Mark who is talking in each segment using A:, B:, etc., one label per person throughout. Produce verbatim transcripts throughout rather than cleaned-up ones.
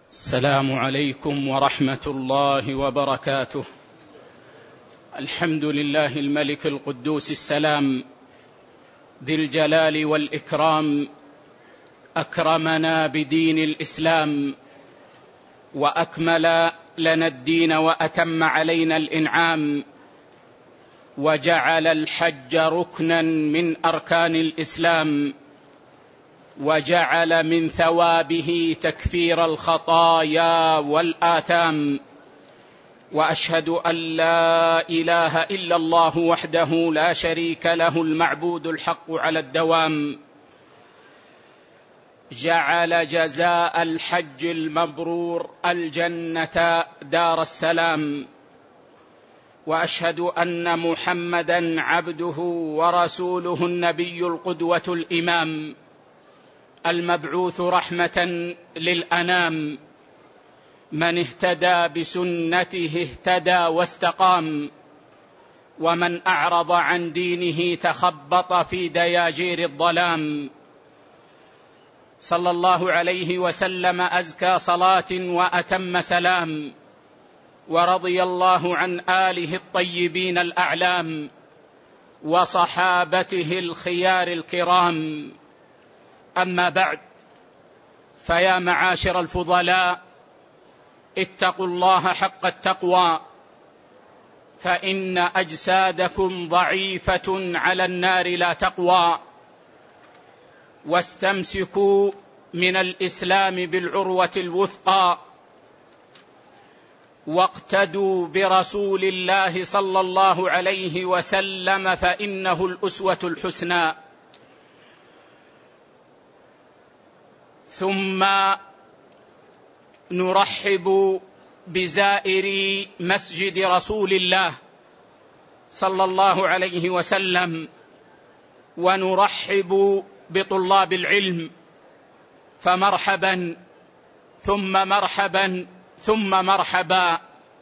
A: السلام عليكم ورحمة الله وبركاته. الحمد لله الملك القدوس السلام ذي الجلال والإكرام، أكرمنا بدين الإسلام وأكمل لنا الدين وأتم علينا الإنعام، وجعل الحج ركنا من أركان الإسلام، وجعل من ثوابه تكفير الخطايا والآثام. وأشهد أن لا إله إلا الله وحده لا شريك له المعبود الحق على الدوام، جعل جزاء الحج المبرور الجنة دار السلام. وأشهد أن محمدًا عبده ورسوله النبي القدوة الإمام، المبعوث رحمة للأنام، من اهتدى بسنته اهتدى واستقام، ومن أعرض عن دينه تخبط في دياجير الظلام. صلى الله عليه وسلم أزكى صلاة وأتم سلام، ورضي الله عن آله الطيبين الأعلام وصحابته الخيار الكرام. أما بعد، فيا معاشر الفضلاء، اتقوا الله حق التقوى، فإن أجسادكم ضعيفة على النار لا تقوى، واستمسكوا من الإسلام بالعروة الوثقى، واقتدوا برسول الله صلى الله عليه وسلم فإنه الأسوة الحسنى. ثم نرحب بزائري مسجد رسول الله صلى الله عليه وسلم، ونرحب بطلاب العلم، فمرحبا ثم مرحبا ثم مرحبا،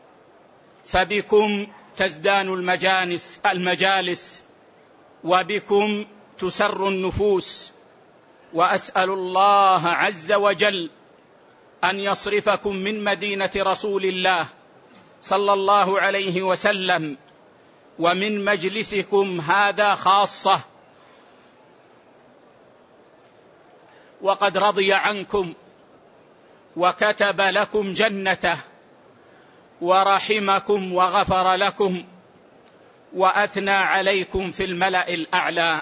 A: فبكم تزدان المجالس المجالس وبكم تسر النفوس. وأسأل الله عز وجل أن يصرفكم من مدينة رسول الله صلى الله عليه وسلم ومن مجلسكم هذا خاصة، وقد رضي عنكم وكتب لكم جنته ورحمكم وغفر لكم وأثنى عليكم في الملأ الأعلى.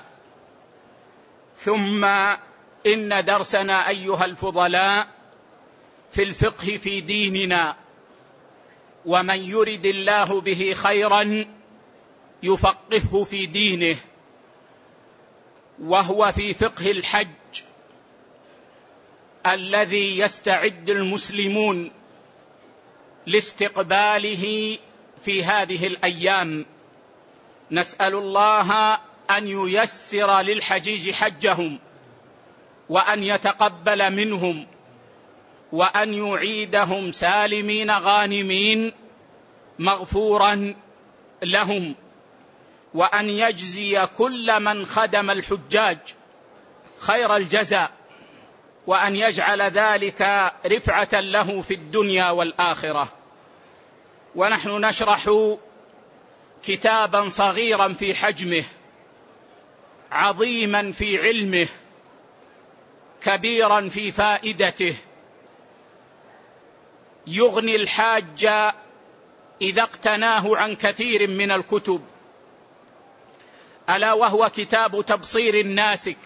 A: ثم إن درسنا أيها الفضلاء في الفقه في ديننا، ومن يرد الله به خيرا يفقهه في دينه، وهو في فقه الحج الذي يستعد المسلمون لاستقباله في هذه الأيام. نسأل الله أن ييسر للحجيج حجهم، وأن يتقبل منهم، وأن يعيدهم سالمين غانمين مغفورا لهم، وأن يجزي كل من خدم الحجاج خير الجزاء، وأن يجعل ذلك رفعة له في الدنيا والآخرة. ونحن نشرح كتابا صغيرا في حجمه، عظيما في علمه، كبيرا في فائدته، يغني الحاج إذا اقتناه عن كثير من الكتب، ألا وهو كتاب تبصير الناسك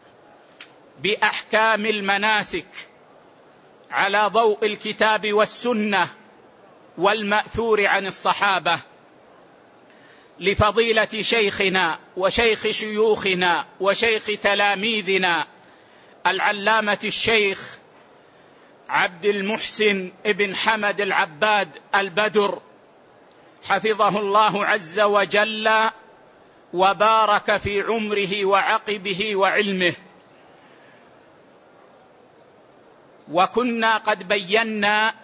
A: بأحكام المناسك على ضوء الكتاب والسنة والمأثور عن الصحابة، لفضيلة شيخنا وشيخ شيوخنا وشيخ تلاميذنا العلامة الشيخ عبد المحسن ابن حمد العباد البدر، حفظه الله عز وجل وبارك في عمره وعقبه وعلمه. وكنا قد بينا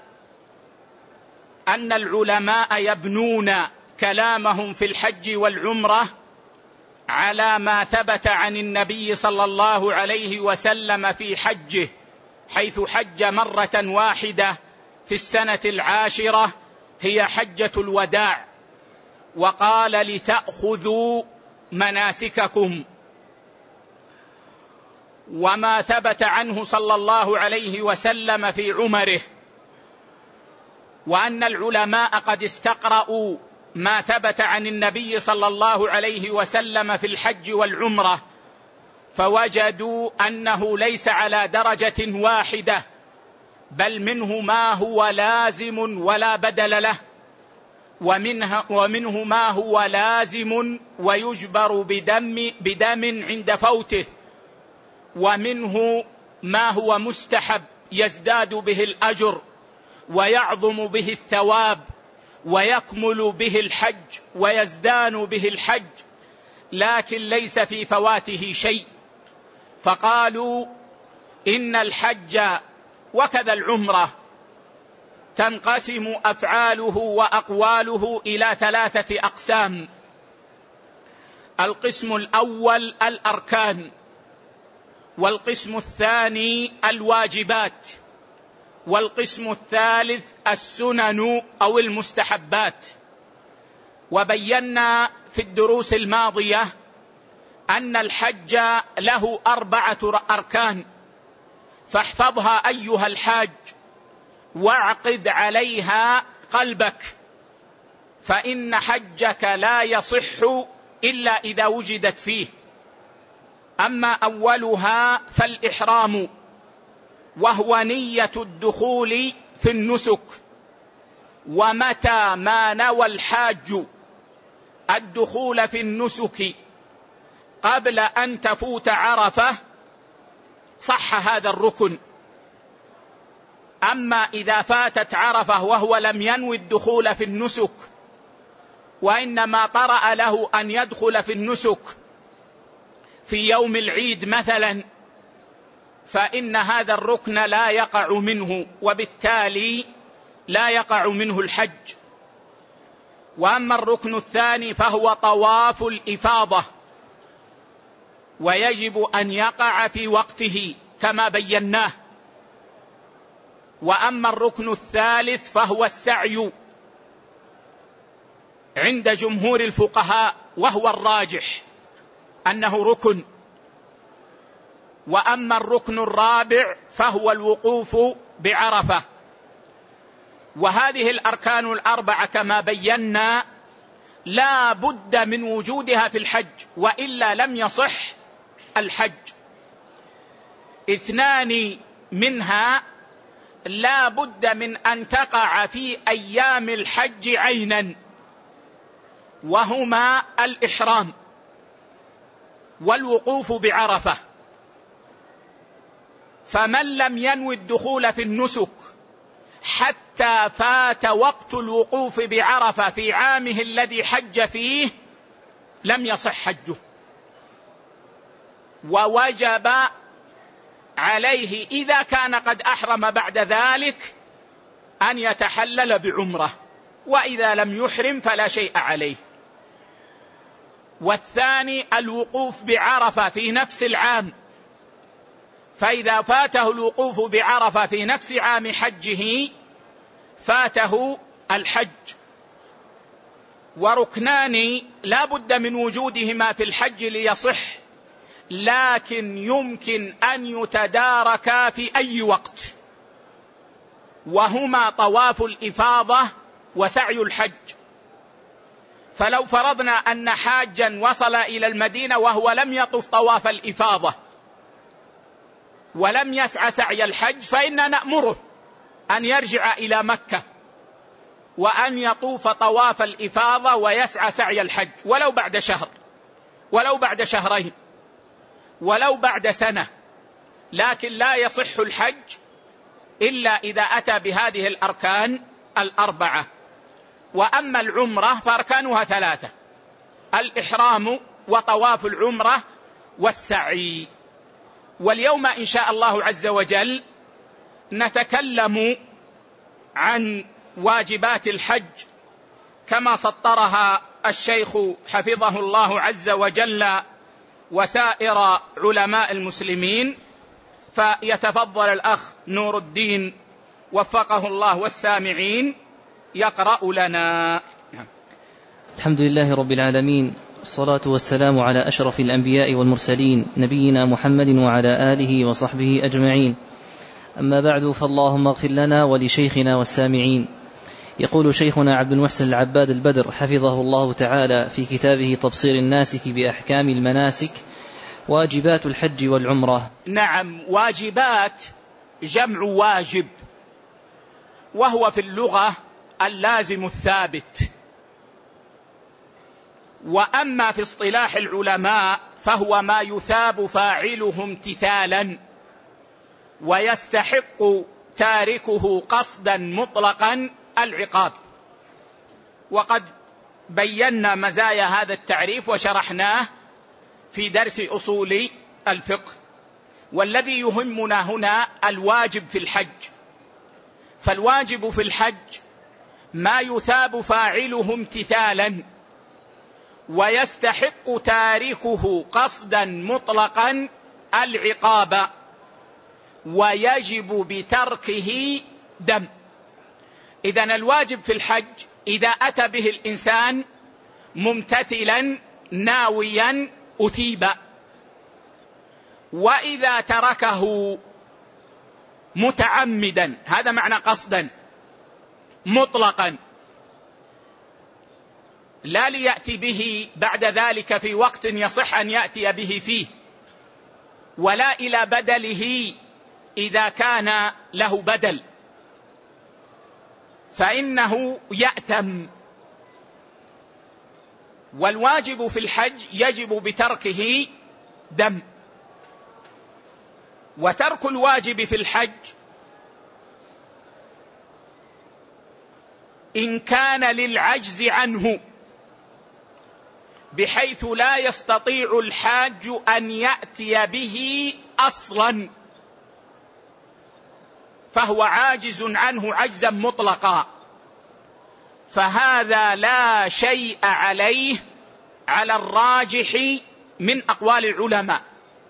A: أن العلماء يبنون كلامهم في الحج والعمرة على ما ثبت عن النبي صلى الله عليه وسلم في حجه، حيث حج مرة واحدة في السنة العاشرة هي حجة الوداع، وقال لتأخذوا مناسككم. وما ثبت عنه صلى الله عليه وسلم في عمره، وأن العلماء قد استقرأوا ما ثبت عن النبي صلى الله عليه وسلم في الحج والعمرة، فوجدوا أنه ليس على درجة واحدة، بل منه ما هو لازم ولا بدل له، ومنه, ومنه ما هو لازم ويجبر بدم, بدم عند فوته، ومنه ما هو مستحب يزداد به الأجر ويعظم به الثواب ويكمل به الحج ويزدان به الحج، لكن ليس في فواته شيء. فقالوا إن الحج وكذا العمرة تنقسم أفعاله وأقواله إلى ثلاثة أقسام. القسم الأول الأركان، والقسم الثاني الواجبات، والقسم الثالث السنن أو المستحبات. وبينا في الدروس الماضية أن الحج له أربعة أركان، فاحفظها أيها الحاج واعقد عليها قلبك، فإن حجك لا يصح إلا إذا وجدت فيه. أما أولها فالإحرام، وهو نية الدخول في النسك. ومتى ما نوى الحاج الدخول في النسك قبل أن تفوت عرفة صح هذا الركن. أما إذا فاتت عرفة وهو لم ينوي الدخول في النسك، وإنما طرأ له أن يدخل في النسك في يوم العيد مثلا، فإن هذا الركن لا يقع منه، وبالتالي لا يقع منه الحج. وأما الركن الثاني فهو طواف الإفاضة، ويجب أن يقع في وقته كما بيناه. وأما الركن الثالث فهو السعي عند جمهور الفقهاء، وهو الراجح أنه ركن. وأما الركن الرابع فهو الوقوف بعرفة. وهذه الأركان الأربعة كما بينا لا بد من وجودها في الحج، وإلا لم يصح الحج. اثنان منها لا بد من أن تقع في أيام الحج عينا، وهما الإحرام والوقوف بعرفة. فمن لم ينوي الدخول في النسك حتى فات وقت الوقوف بعرفة في عامه الذي حج فيه لم يصح حجه، ووجب عليه إذا كان قد أحرم بعد ذلك أن يتحلل بعمرة، وإذا لم يحرم فلا شيء عليه. والثاني الوقوف بعرفة في نفس العام، فإذا فاته الوقوف بعرفة في نفس عام حجه فاته الحج. وركنان لا بد من وجودهما في الحج ليصح، لكن يمكن أن يتداركا في أي وقت، وهما طواف الإفاضة وسعي الحج. فلو فرضنا أن حاجا وصل إلى المدينة وهو لم يطف طواف الإفاضة ولم يسعى سعي الحج، فإننا نأمره أن يرجع إلى مكة وأن يطوف طواف الإفاضة ويسعى سعي الحج، ولو بعد شهر، ولو بعد شهرين، ولو بعد سنة، لكن لا يصح الحج إلا إذا أتى بهذه الأركان الأربعة. وأما العمرة فأركانها ثلاثة: الإحرام وطواف العمرة والسعي. واليوم إن شاء الله عز وجل نتكلم عن واجبات الحج كما سطرها الشيخ حفظه الله عز وجل وسائر علماء المسلمين. فيتفضل الأخ نور الدين وفقه الله والسامعين يقرأ لنا.
B: الحمد لله رب العالمين، الصلاة والسلام على أشرف الأنبياء والمرسلين نبينا محمد وعلى آله وصحبه أجمعين. أما بعد، فاللهم اغفر لنا ولشيخنا والسامعين. يقول شيخنا عبد المحسن العباد البدر حفظه الله تعالى في كتابه تبصير الناسك بأحكام المناسك: واجبات الحج والعمرة.
A: نعم، واجبات جمع واجب، وهو في اللغة اللازم الثابت، وأما في اصطلاح العلماء فهو ما يثاب فاعله امتثالا ويستحق تاركه قصدا مطلقا العقاب. وقد بينا مزايا هذا التعريف وشرحناه في درس أصول الفقه. والذي يهمنا هنا الواجب في الحج، فالواجب في الحج ما يثاب فاعله امتثالا ويستحق تاركه قصدا مطلقا العقاب، ويجب بتركه دم. إذن الواجب في الحج إذا أتى به الإنسان ممتثلا ناويا أثيب، وإذا تركه متعمدا، هذا معنى قصدا مطلقا، لا ليأتي به بعد ذلك في وقت يصح أن يأتي به فيه، ولا إلى بدله إذا كان له بدل، فإنه يأثم. والواجب في الحج يجب بتركه دم. وترك الواجب في الحج إن كان للعجز عنه، بحيث لا يستطيع الحاج أن يأتي به أصلا، فهو عاجز عنه عجزا مطلقا، فهذا لا شيء عليه على الراجح من أقوال العلماء،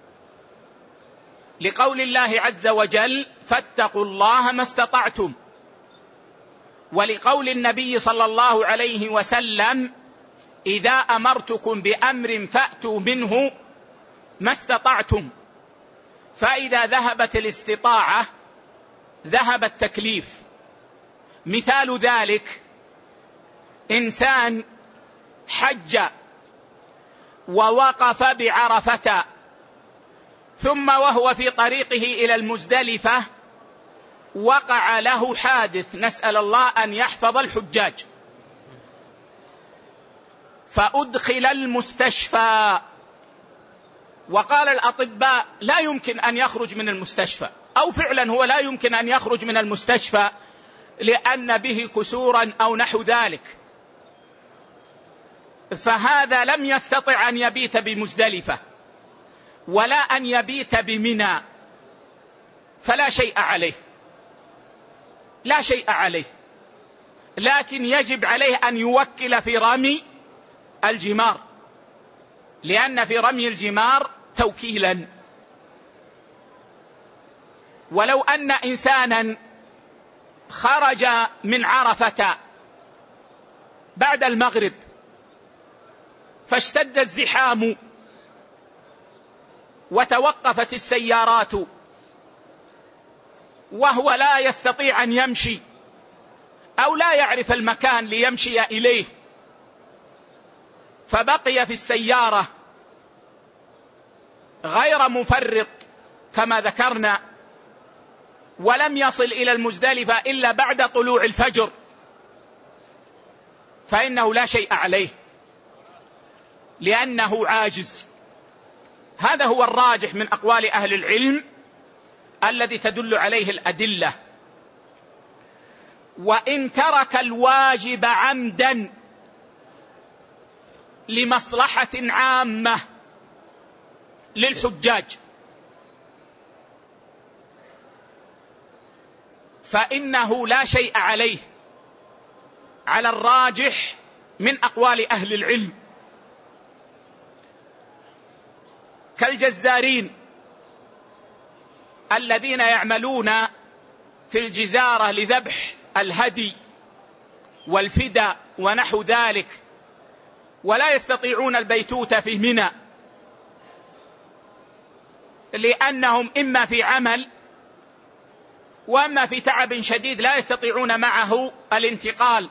A: لقول الله عز وجل: فاتقوا الله ما استطعتم، ولقول النبي صلى الله عليه وسلم: إذا أمرتكم بأمر فأتوا منه ما استطعتم. فإذا ذهبت الاستطاعة ذهب التكليف. مثال ذلك: إنسان حج ووقف بعرفة، ثم وهو في طريقه إلى المزدلفة وقع له حادث، نسأل الله أن يحفظ الحجاج، فأدخل المستشفى، وقال الأطباء لا يمكن أن يخرج من المستشفى، أو فعلا هو لا يمكن أن يخرج من المستشفى لأن به كسورا أو نحو ذلك، فهذا لم يستطع أن يبيت بمزدلفة ولا أن يبيت بمنى، فلا شيء عليه، لا شيء عليه، لكن يجب عليه أن يوكل في رمي الجمار، لأن في رمي الجمار توكيلا. ولو أن إنسانا خرج من عرفة بعد المغرب فاشتد الزحام وتوقفت السيارات وهو لا يستطيع أن يمشي أو لا يعرف المكان ليمشي إليه، فبقي في السيارة غير مفرط كما ذكرنا، ولم يصل إلى المزدلفة إلا بعد طلوع الفجر، فإنه لا شيء عليه لأنه عاجز. هذا هو الراجح من أقوال أهل العلم الذي تدل عليه الأدلة. وإن ترك الواجب عمدا لمصلحة عامة للحجاج فإنه لا شيء عليه على الراجح من أقوال أهل العلم، كالجزارين الذين يعملون في الجزارة لذبح الهدي والفداء ونحو ذلك، ولا يستطيعون البيتوتة في منى لأنهم إما في عمل وأما في تعب شديد لا يستطيعون معه الانتقال،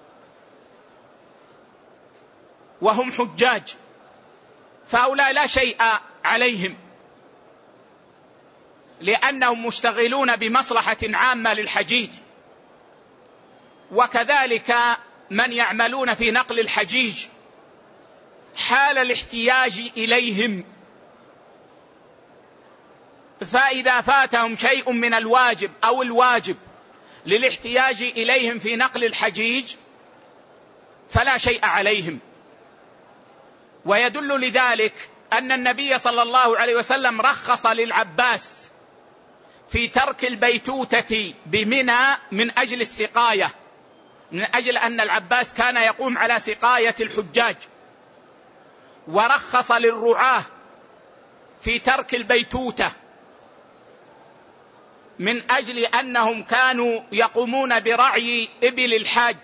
A: وهم حجاج، فهؤلاء لا شيء عليهم لأنهم مشتغلون بمصلحة عامة للحجيج. وكذلك من يعملون في نقل الحجيج حال الاحتياج إليهم، فإذا فاتهم شيء من الواجب أو الواجب للاحتياج إليهم في نقل الحجيج فلا شيء عليهم. ويدل لذلك أن النبي صلى الله عليه وسلم رخص للعباس في ترك البيتوتة بمنى من أجل السقاية، من أجل أن العباس كان يقوم على سقاية الحجاج، ورخص للرعاة في ترك البيتوتة من أجل أنهم كانوا يقومون برعي إبل الحاج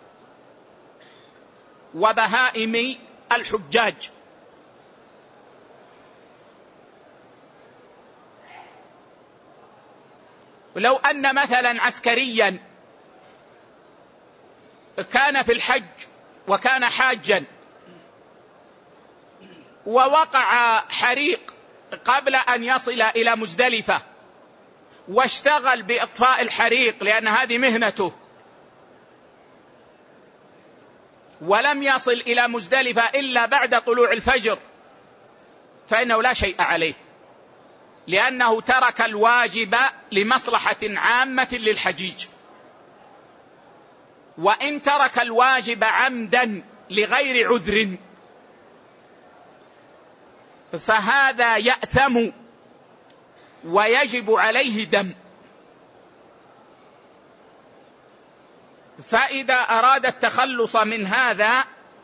A: وبهائم الحجاج. ولو أن مثلا عسكريا كان في الحج وكان حاجا ووقع حريق قبل أن يصل إلى مزدلفة واشتغل بإطفاء الحريق لأن هذه مهنته، ولم يصل إلى مزدلفة إلا بعد طلوع الفجر، فإنه لا شيء عليه، لأنه ترك الواجب لمصلحة عامة للحجيج. وإن ترك الواجب عمدا لغير عذر فهذا يأثم ويجب عليه دم. فإذا أراد التخلص من هذا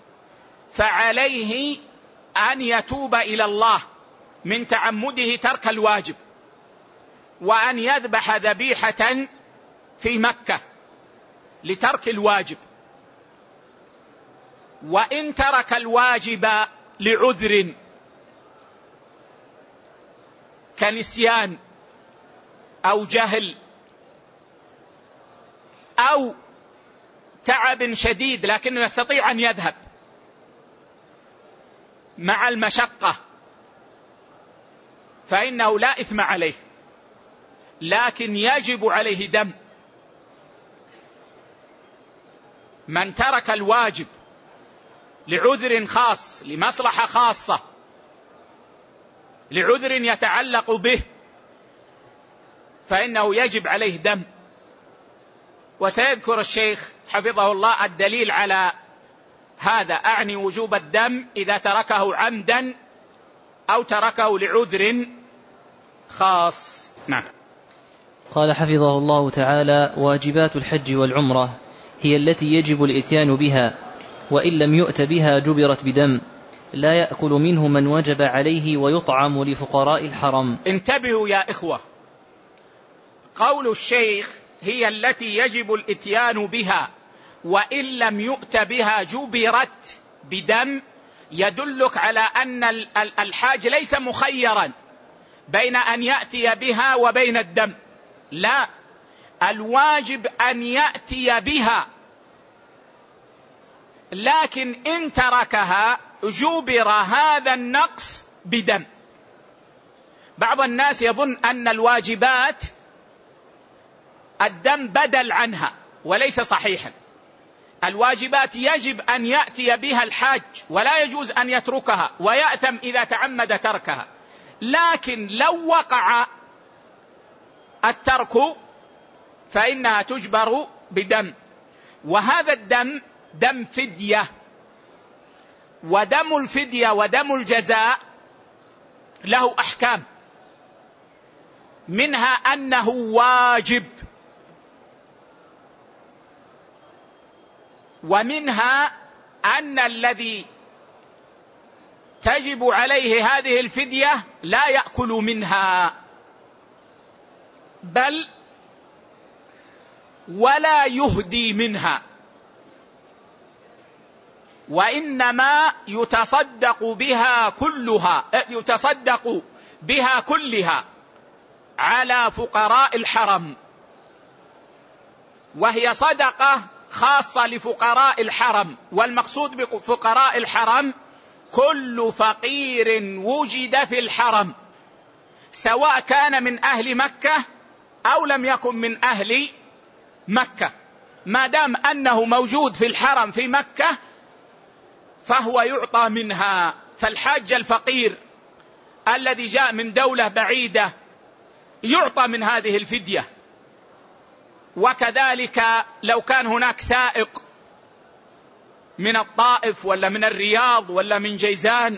A: فعليه أن يتوب إلى الله من تعمده ترك الواجب، وأن يذبح ذبيحة في مكة لترك الواجب. وإن ترك الواجب لعذر كنسيان أو جهل أو تعب شديد لكنه يستطيع أن يذهب مع المشقة فإنه لا إثم عليه، لكن يجب عليه دم. من ترك الواجب لعذر خاص لمصلحة خاصة لعذر يتعلق به فإنه يجب عليه دم. وسيذكر الشيخ حفظه الله الدليل على هذا، أعني وجوب الدم إذا تركه عمدا أو تركه لعذر خاص. نعم.
B: قال حفظه الله تعالى: واجبات الحج والعمرة هي التي يجب الإتيان بها، وإن لم يؤت بها جبرت بدم، لا يأكل منه من وجب عليه ويطعم لفقراء الحرم.
A: انتبهوا يا إخوة، قول الشيخ هي التي يجب الإتيان بها وإن لم يؤت بها جبرت بدم يدلك على أن الحاج ليس مخيرا بين أن يأتي بها وبين الدم، لا، الواجب أن يأتي بها، لكن إن تركها جبر هذا النقص بدم. بعض الناس يظن أن الواجبات الدم بدل عنها، وليس صحيحا. الواجبات يجب أن يأتي بها الحاج ولا يجوز أن يتركها ويأثم إذا تعمد تركها، لكن لو وقع الترك فإنها تجبر بدم. وهذا الدم دم فدية، ودم الفدية ودم الجزاء له أحكام، منها أنه واجب، ومنها أن الذي تجب عليه هذه الفدية لا يأكل منها، بل ولا يهدي منها، وإنما يتصدق بها كلها يتصدق بها كلها على فقراء الحرم، وهي صدقة خاصة لفقراء الحرم. والمقصود بفقراء الحرم كل فقير وجد في الحرم، سواء كان من أهل مكة أو لم يكن من أهل مكة، ما دام أنه موجود في الحرم في مكة فهو يعطى منها. فالحاج الفقير الذي جاء من دولة بعيدة يعطى من هذه الفدية. وكذلك لو كان هناك سائق من الطائف ولا من الرياض ولا من جيزان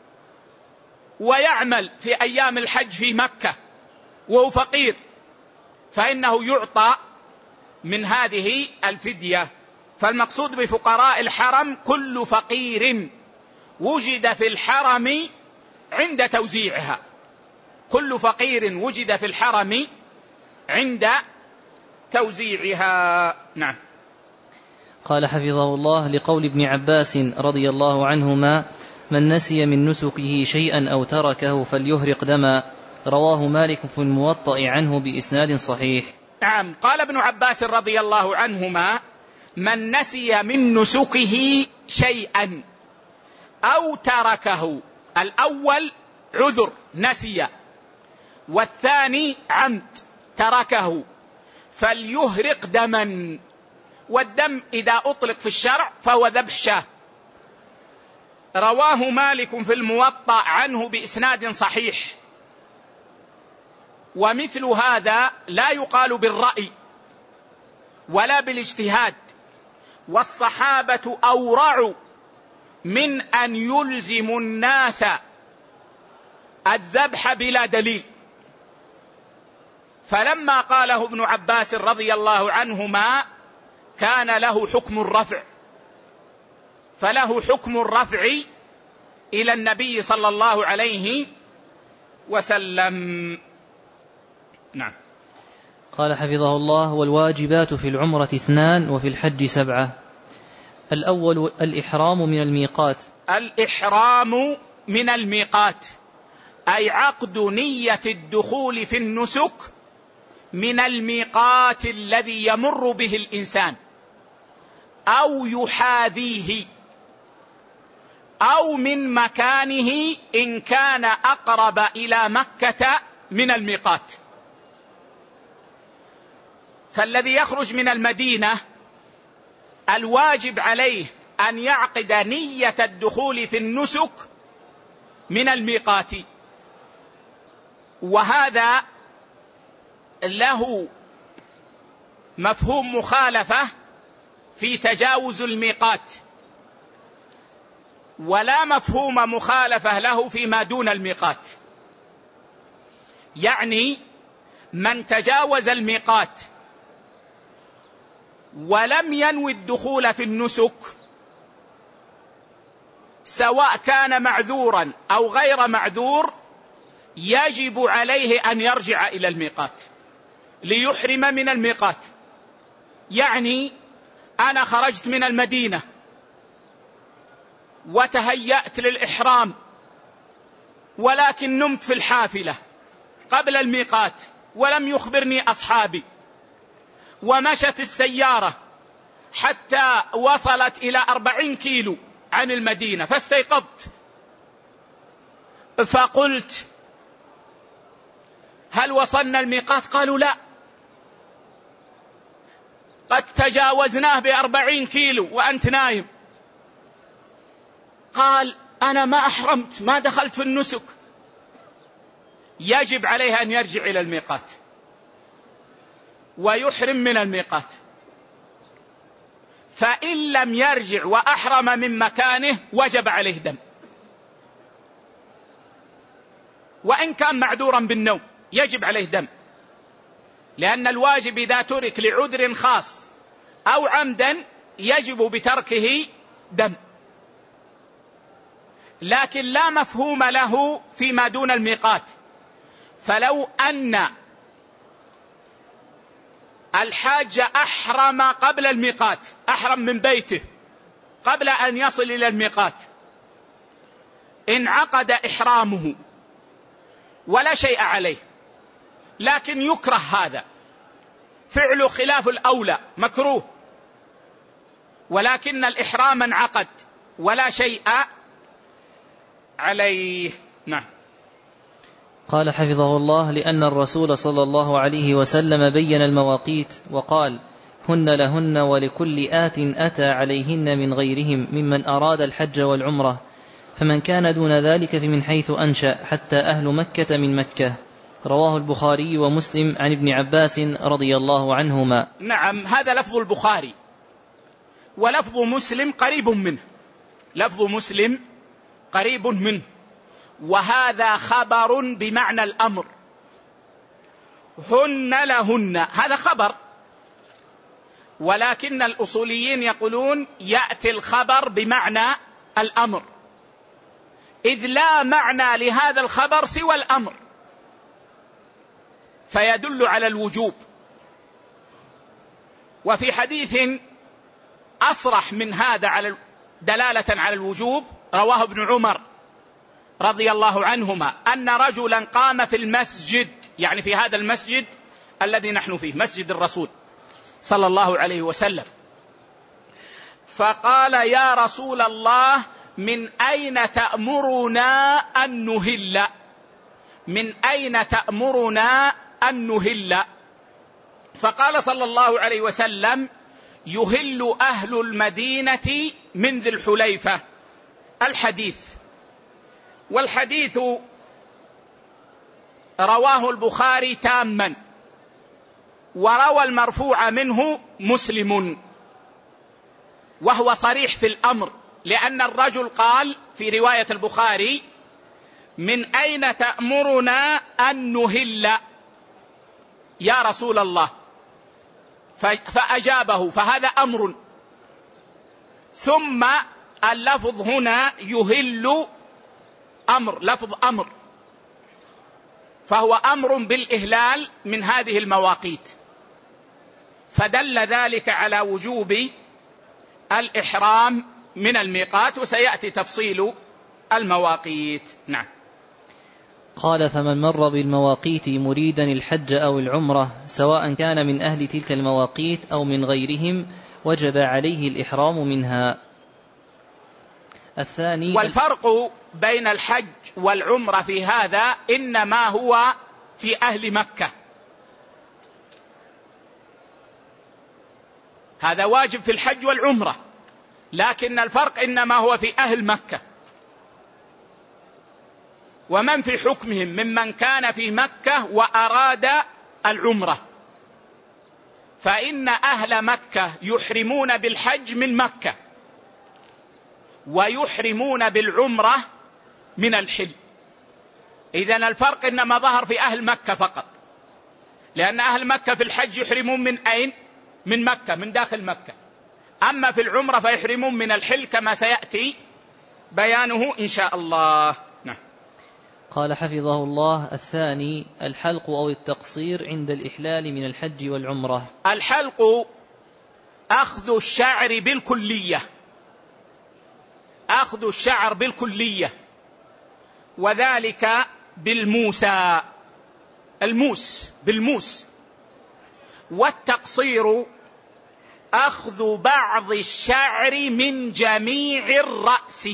A: ويعمل في أيام الحج في مكة وهو فقير، فإنه يعطى من هذه الفدية. فالمقصود بفقراء الحرم كل فقير وجد في الحرم عند توزيعها، كل فقير وجد في الحرم عند توزيعها. نعم.
B: قال حفظه الله: لقول ابن عباس رضي الله عنهما: من نسي من نسكه شيئا أو تركه فليهرق دما، رواه مالك في الموطأ عنه بإسناد صحيح.
A: نعم. قال ابن عباس رضي الله عنهما: من نسي من نسكه شيئا أو تركه، الأول عذر نسي، والثاني عمد تركه، فليهرق دما. والدم إذا أطلق في الشرع فهو ذبح شاة. رواه مالك في الموطأ عنه بإسناد صحيح. ومثل هذا لا يقال بالرأي ولا بالاجتهاد، والصحابة أورع من أن يلزموا الناس الذبح بلا دليل. فلما قاله ابن عباس رضي الله عنهما كان له حكم الرفع، فله حكم الرفع إلى النبي صلى الله عليه وسلم. نعم.
B: قال حفظه الله: والواجبات في العمرة اثنان وفي الحج سبعة. الأول الإحرام من الميقات.
A: الإحرام من الميقات أي عقد نية الدخول في النسك من الميقات الذي يمر به الإنسان أو يحاذيه، أو من مكانه إن كان أقرب إلى مكة من الميقات. فالذي يخرج من المدينة الواجب عليه أن يعقد نية الدخول في النسك من الميقات، وهذا له مفهوم مخالفة في تجاوز الميقات، ولا مفهوم مخالفة له فيما دون الميقات. يعني من تجاوز الميقات ولم ينوي الدخول في النسك سواء كان معذورا أو غير معذور يجب عليه أن يرجع إلى الميقات ليحرم من الميقات. يعني أنا خرجت من المدينة وتهيأت للإحرام ولكن نمت في الحافلة قبل الميقات ولم يخبرني أصحابي، ومشت السيارة حتى وصلت إلى أربعين كيلو عن المدينة، فاستيقظت فقلت: هل وصلنا الميقات؟ قالوا: لا، قد تجاوزناه بأربعين كيلو وأنت نايم. قال: أنا ما أحرمت، ما دخلت في النسك. يجب عليه أن يرجع إلى الميقات ويحرم من الميقات. فإن لم يرجع وأحرم من مكانه وجب عليه دم، وإن كان معذورا بالنوم يجب عليه دم، لأن الواجب إذا ترك لعذر خاص أو عمدا يجب بتركه دم. لكن لا مفهوم له فيما دون الميقات. فلو أن الحاج أحرم قبل الميقات، أحرم من بيته قبل أن يصل إلى الميقات، انعقد إحرامه ولا شيء عليه، لكن يكره هذا فعله خلاف الأولى، مكروه، ولكن الإحرام انعقد ولا شيء عليه. نعم.
B: قال حفظه الله: لأن الرسول صلى الله عليه وسلم بين المواقيت وقال: هن لهن ولكل آت أتى عليهن من غيرهم ممن أراد الحج والعمرة، فمن كان دون ذلك فمن حيث أنشأ حتى أهل مكة من مكة. رواه البخاري ومسلم عن ابن عباس رضي الله عنهما.
A: نعم، هذا لفظ البخاري، ولفظ مسلم قريب منه، لفظ مسلم قريب منه، وهذا خبر بمعنى الأمر. هن لهن هذا خبر، ولكن الأصوليين يقولون يأتي الخبر بمعنى الأمر، إذ لا معنى لهذا الخبر سوى الأمر، فيدل على الوجوب. وفي حديث أصرح من هذا على دلالة على الوجوب رواه ابن عمر رضي الله عنهما أن رجلا قام في المسجد، يعني في هذا المسجد الذي نحن فيه، مسجد الرسول صلى الله عليه وسلم، فقال: يا رسول الله، من أين تأمرنا أن نهل؟ من أين تأمرنا أن نهل؟ فقال صلى الله عليه وسلم: يهل أهل المدينة من ذي الحليفة. الحديث، والحديث رواه البخاري تاما، وروى المرفوع منه مسلم، وهو صريح في الأمر، لأن الرجل قال في رواية البخاري: من أين تأمرنا أن نهل يا رسول الله؟ فأجابه، فهذا أمر. ثم اللفظ هنا يهل أمر، لفظ أمر، فهو أمر بالإهلال من هذه المواقيت، فدل ذلك على وجوب الإحرام من الميقات، وسيأتي تفصيل المواقيت. نعم.
B: قال: فمن مر بالمواقيت مريدا الحج أو العمرة سواء كان من أهل تلك المواقيت أو من غيرهم وجب عليه الإحرام منها. الثاني،
A: والفرق بين الحج والعمرة في هذا إنما هو في أهل مكة، هذا واجب في الحج والعمرة، لكن الفرق إنما هو في أهل مكة. ومن في حكمهم ممن كان في مكة وأراد العمرة، فإن أهل مكة يحرمون بالحج من مكة ويحرمون بالعمرة من الحل. إذن الفرق إنما ظهر في أهل مكة فقط، لأن أهل مكة في الحج يحرمون من أين؟ من مكة، من داخل مكة. أما في العمرة فيحرمون من الحل كما سيأتي بيانه إن شاء الله. نعم.
B: قال حفظه الله: الثاني الحلق أو التقصير عند الإحلال من الحج والعمرة.
A: الحلق أخذ الشعر بالكلية، أخذ الشعر بالكلية، وذلك بالموسى، الموس بالموس. والتقصير أخذ بعض الشعر من جميع الرأس،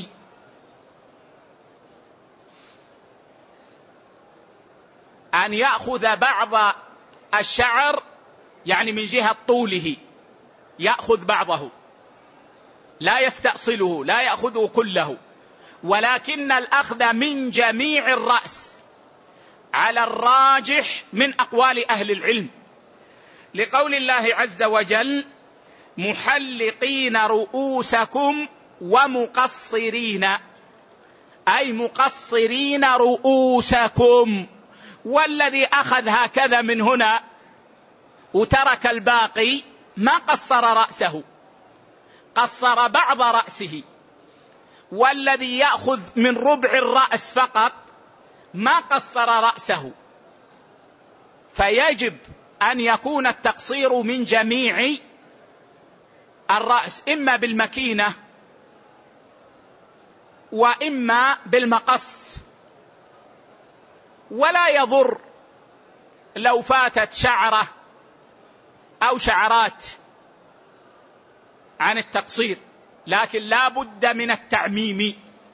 A: أن يأخذ بعض الشعر يعني من جهة طوله، يأخذ بعضه، لا يستأصله، لا يأخذه كله، ولكن الأخذ من جميع الرأس على الراجح من أقوال أهل العلم، لقول الله عز وجل: محلقين رؤوسكم ومقصرين، أي مقصرين رؤوسكم. والذي أخذ هكذا من هنا وترك الباقي ما قصر رأسه، قصر بعض رأسه. والذي يأخذ من ربع الرأس فقط ما قصر رأسه. فيجب أن يكون التقصير من جميع الرأس، إما بالمكينة وإما بالمقص، ولا يضر لو فاتت شعرة أو شعرات عن التقصير، لكن لا بد من التعميم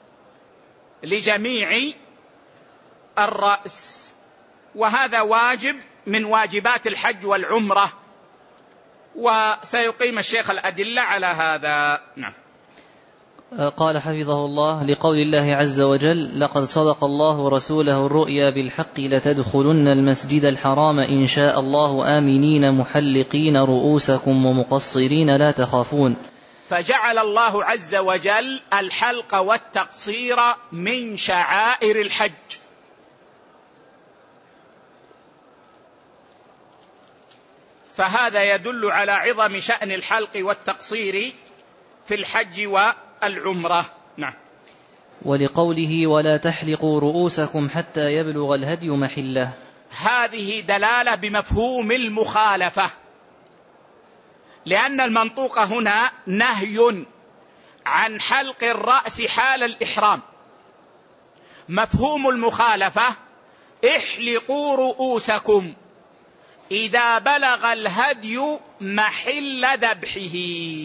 A: لجميع الرأس، وهذا واجب من واجبات الحج والعمرة، وسيقيم الشيخ الأدلة على هذا. نعم.
B: قال حفظه الله: لقول الله عز وجل: لقد صدق الله ورسوله الرؤيا بالحق لتدخلن المسجد الحرام إن شاء الله آمنين محلقين رؤوسكم ومقصرين لا تخافون.
A: فجعل الله عز وجل الحلق والتقصير من شعائر الحج، فهذا يدل على عظم شأن الحلق والتقصير في الحج والعمرة. نعم.
B: ولقوله: ولا تحلقوا رؤوسكم حتى يبلغ الهدي محله،
A: هذه دلالة بمفهوم المخالفة، لأن المنطوق هنا نهي عن حلق الرأس حال الإحرام. مفهوم المخالفة: احلقوا رؤوسكم إذا بلغ الهدي محل ذبحه،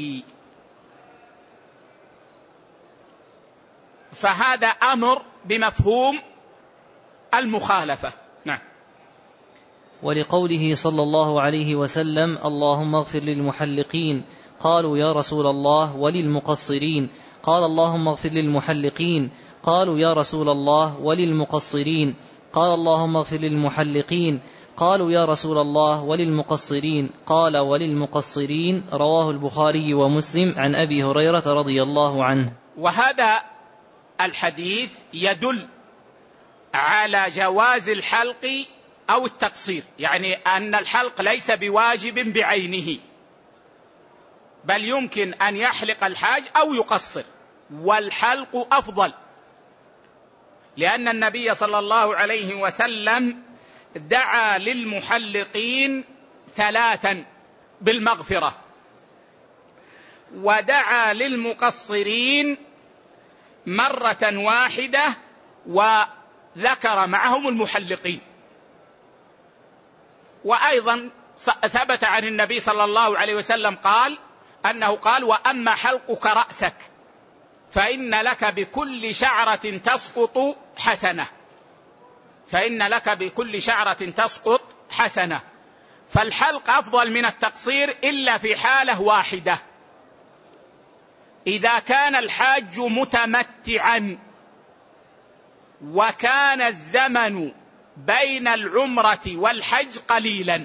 A: فهذا أمر بمفهوم المخالفة. نعم.
B: ولقوله صلى الله عليه وسلم: اللهم اغفر للمحلقين، قالوا يا رسول الله وللمقصرين، قال اللهم اغفر للمحلقين، قالوا يا رسول الله وللمقصرين، قال اللهم اغفر للمحلقين، قالوا يا رسول الله وللمقصرين، قال وللمقصرين. رواه البخاري ومسلم عن أبي هريرة رضي الله عنه.
A: وهذا الحديث يدل على جواز الحلق أو التقصير، يعني أن الحلق ليس بواجب بعينه، بل يمكن أن يحلق الحاج أو يقصر، والحلق أفضل، لأن النبي صلى الله عليه وسلم دعا للمحلقين ثلاثا بالمغفرة، ودعا للمقصرين مرة واحدة، وذكر معهم المحلقين. وأيضا ثبت عن النبي صلى الله عليه وسلم قال أنه قال: وأما حلقك رأسك فإن لك بكل شعرة تسقط حسنة، فإن لك بكل شعرة تسقط حسنة. فالحلق أفضل من التقصير إلا في حالة واحدة: إذا كان الحاج متمتعا وكان الزمن بين العمرة والحج قليلا،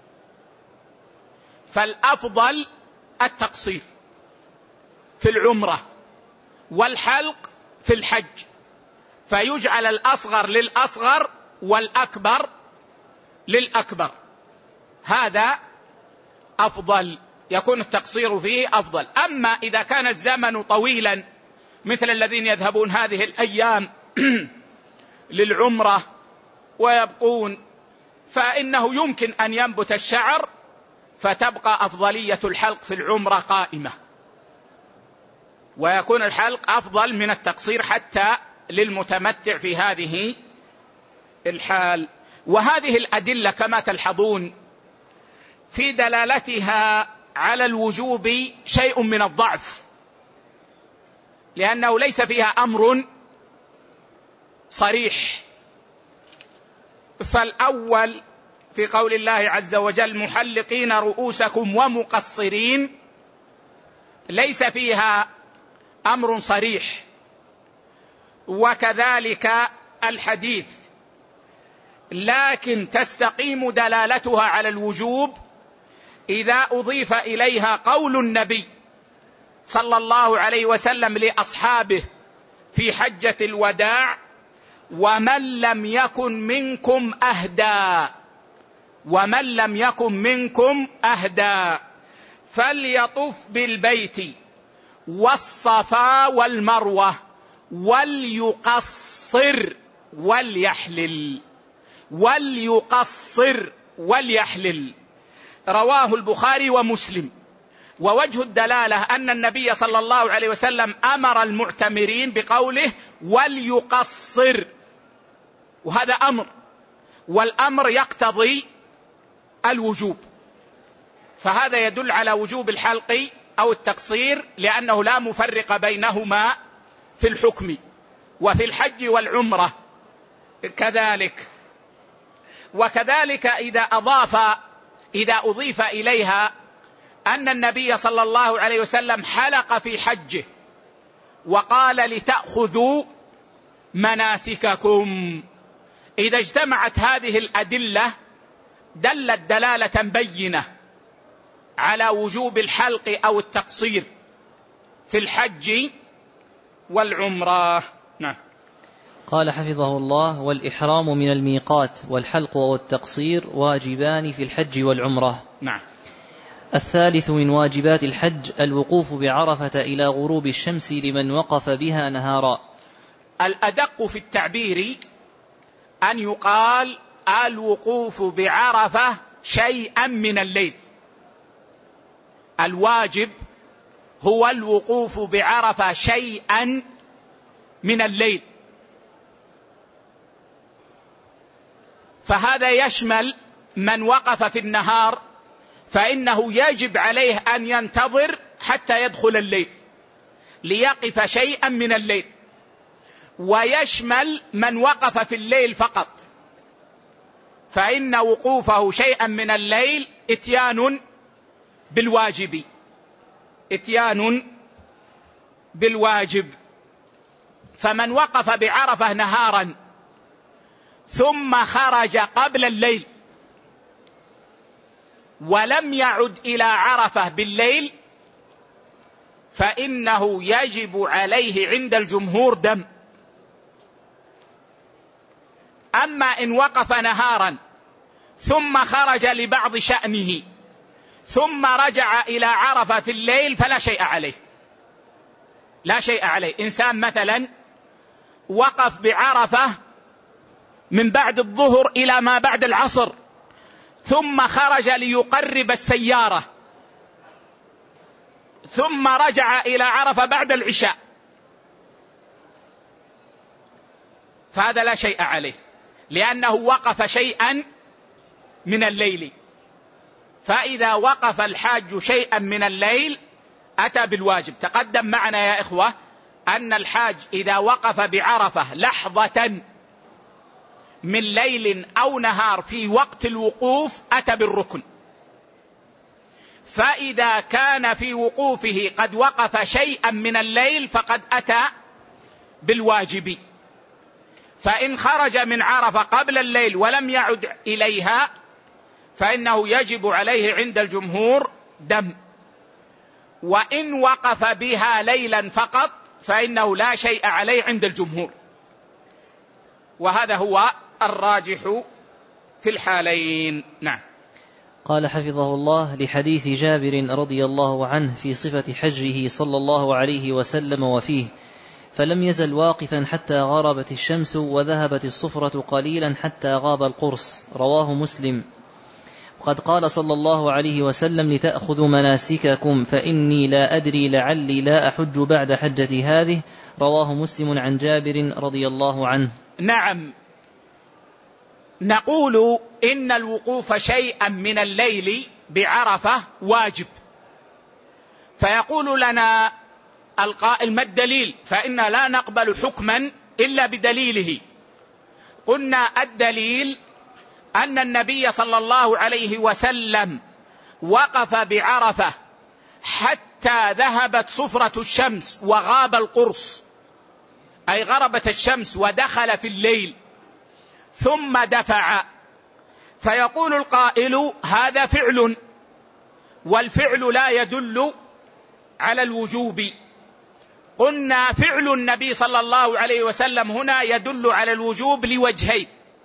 A: فالأفضل التقصير في العمرة والحلق في الحج، فيجعل الأصغر للأصغر والأكبر للأكبر، هذا أفضل، يكون التقصير فيه أفضل. أما إذا كان الزمن طويلا مثل الذين يذهبون هذه الأيام للعمرة ويبقون، فإنه يمكن أن ينبت الشعر، فتبقى أفضلية الحلق في العمرة قائمة، ويكون الحلق أفضل من التقصير حتى للمتمتع في هذه الحال. وهذه الأدلة كما تلحظون في دلالتها على الوجوب شيء من الضعف، لأنه ليس فيها أمر صريح. فالأول في قول الله عز وجل: محلقين رؤوسكم ومقصرين، ليس فيها أمر صريح، وكذلك الحديث، لكن تستقيم دلالتها على الوجوب إذا أضيف إليها قول النبي صلى الله عليه وسلم لأصحابه في حجة الوداع: ومن لم يكن منكم أهدى، ومن لم يكن منكم أهدى فليطف بالبيت والصفا والمروة وليقصر وليحلل. وليقصر وليحلل. رواه البخاري ومسلم. ووجه الدلالة أن النبي صلى الله عليه وسلم أمر المعتمرين بقوله وليقصر، وهذا أمر، والأمر يقتضي الوجوب، فهذا يدل على وجوب الحلق أو التقصير، لأنه لا مفرق بينهما في الحكم. وفي الحج والعمرة كذلك. وكذلك إذا أضاف إذا أضيف إليها أن النبي صلى الله عليه وسلم حلق في حجه وقال لتأخذوا مناسككم، إذا اجتمعت هذه الأدلة دلت دلالة بينة على وجوب الحلق أو التقصير في الحج والعمرة. نعم.
B: قال حفظه الله: والإحرام من الميقات والحلق والتقصير واجبان في الحج والعمرة.
A: نعم.
B: الثالث من واجبات الحج الوقوف بعرفة إلى غروب الشمس لمن وقف بها نهارا.
A: الأدق في التعبير أن يقال الوقوف بعرفة شيئا من الليل. الواجب هو الوقوف بعرفة شيئا من الليل، فهذا يشمل من وقف في النهار فإنه يجب عليه أن ينتظر حتى يدخل الليل ليقف شيئا من الليل، ويشمل من وقف في الليل فقط، فإن وقوفه شيئا من الليل اتيان بالواجب اتيان بالواجب. فمن وقف بعرفة نهارا ثم خرج قبل الليل ولم يعد إلى عرفة بالليل فإنه يجب عليه عند الجمهور دم. أما إن وقف نهارا ثم خرج لبعض شأنه ثم رجع إلى عرفة في الليل فلا شيء عليه، لا شيء عليه. إنسان مثلا وقف بعرفة من بعد الظهر إلى ما بعد العصر ثم خرج ليقرب السيارة ثم رجع إلى عرفة بعد العشاء، فهذا لا شيء عليه لأنه وقف شيئا من الليل. فإذا وقف الحاج شيئا من الليل أتى بالواجب. تقدم معنا يا إخوة أن الحاج إذا وقف بعرفة لحظة من ليل أو نهار في وقت الوقوف أتى بالركن. فإذا كان في وقوفه قد وقف شيئا من الليل فقد أتى بالواجب. فإن خرج من عرفة قبل الليل ولم يعد إليها فإنه يجب عليه عند الجمهور دم. وإن وقف بها ليلا فقط فإنه لا شيء عليه عند الجمهور، وهذا هو الراجح في الحالين. نعم.
B: قال حفظه الله: لحديث جابر رضي الله عنه في صفة حجه صلى الله عليه وسلم وفيه: فلم يزل واقفا حتى غربت الشمس وذهبت الصفرة قليلا حتى غاب القرص. رواه مسلم. وقد قال صلى الله عليه وسلم: لتأخذوا مناسككم فإني لا أدري لعلي لا أحج بعد حجتي هذه. رواه مسلم عن جابر رضي الله عنه.
A: نعم. نقول إن الوقوف شيئا من الليل بعرفة واجب. فيقول لنا القائل: ما الدليل؟ فإن لا نقبل حكما إلا بدليله. قلنا الدليل أن النبي صلى الله عليه وسلم وقف بعرفة حتى ذهبت صفرة الشمس وغاب القرص، أي غربت الشمس ودخل في الليل ثم دفع. فيقول القائل: هذا فعل، والفعل لا يدل على الوجوب. قلنا فعل النبي صلى الله عليه وسلم هنا يدل على الوجوب لوجهين.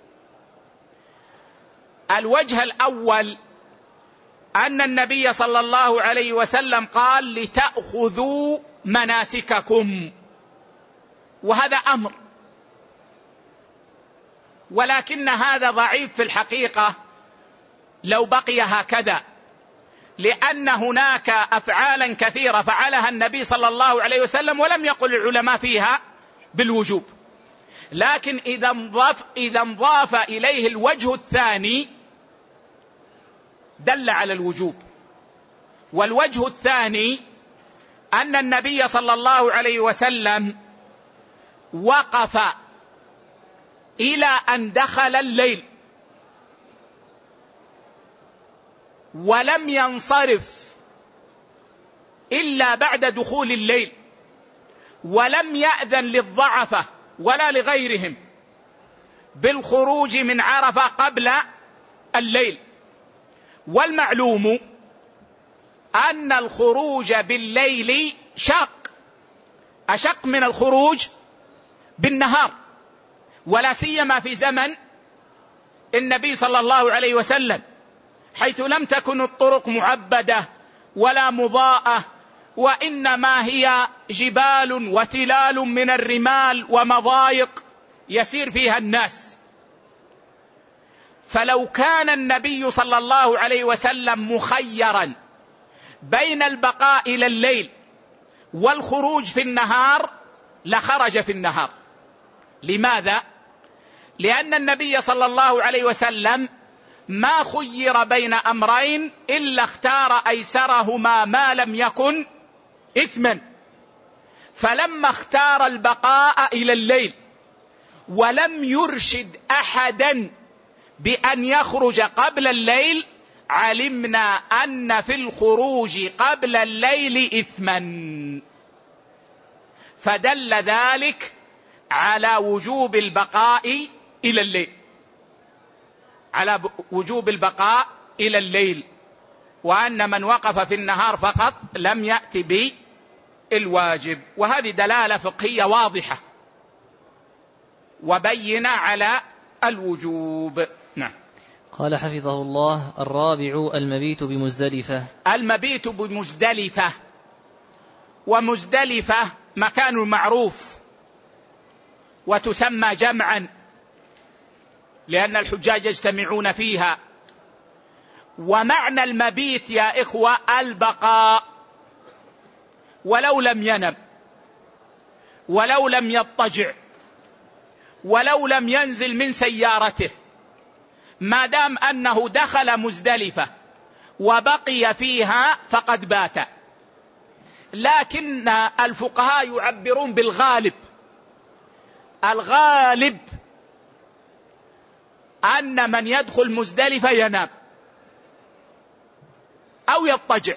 A: الوجه الأول أن النبي صلى الله عليه وسلم قال: لتأخذوا مناسككم، وهذا أمر، ولكن هذا ضعيف في الحقيقة، لو بقي هكذا، لأن هناك أفعالا كثيرة فعلها النبي صلى الله عليه وسلم ولم يقل العلماء فيها بالوجوب، لكن إذا انضاف, إذا انضاف إليه الوجه الثاني دل على الوجوب. والوجه الثاني أن النبي صلى الله عليه وسلم وقف إلى أن دخل الليل ولم ينصرف إلا بعد دخول الليل، ولم يأذن للضعفة ولا لغيرهم بالخروج من عرفة قبل الليل. والمعلوم أن الخروج بالليل شاق، أشق من الخروج بالنهار، ولا سيما في زمن النبي صلى الله عليه وسلم، حيث لم تكن الطرق معبدة ولا مضاءة، وإنما هي جبال وتلال من الرمال ومضايق يسير فيها الناس. فلو كان النبي صلى الله عليه وسلم مخيرا بين البقاء إلى الليل والخروج في النهار لخرج في النهار. لماذا؟ لأن النبي صلى الله عليه وسلم ما خير بين أمرين إلا اختار أيسرهما ما لم يكن إثما، فلما اختار البقاء إلى الليل ولم يرشد أحدا بأن يخرج قبل الليل علمنا أن في الخروج قبل الليل إثما، فدل ذلك على وجوب البقاء إلى الليل، على وجوب البقاء إلى الليل، وأن من وقف في النهار فقط لم يأتي بالواجب. وهذه دلالة فقهية واضحة وبينة على الوجوب. نعم.
B: قال حفظه الله: الرابع المبيت بمزدلفة.
A: المبيت بمزدلفة، ومزدلفة مكان معروف وتسمى جمعا لأن الحجاج يجتمعون فيها. ومعنى المبيت يا إخوة البقاء، ولو لم ينم ولو لم يضطجع ولو لم ينزل من سيارته، ما دام أنه دخل مزدلفة وبقي فيها فقد بات. لكن الفقهاء يعبرون بالغالب، الغالب أن من يدخل مزدلفة ينام أو يضطجع،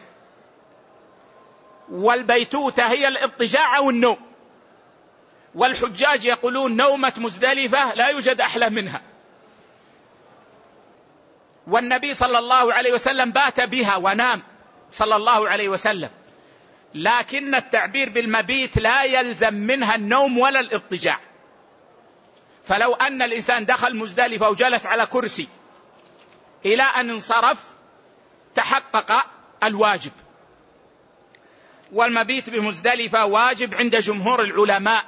A: والبيتوتة هي الاضطجاع أو النوم، والحجاج يقولون نومة مزدلفة لا يوجد أحلى منها، والنبي صلى الله عليه وسلم بات بها ونام صلى الله عليه وسلم. لكن التعبير بالمبيت لا يلزم منها النوم ولا الاضطجاع، فلو أن الإنسان دخل مزدلفة وجلس على كرسي إلى أن انصرف تحقق الواجب. والمبيت بمزدلفة واجب عند جمهور العلماء،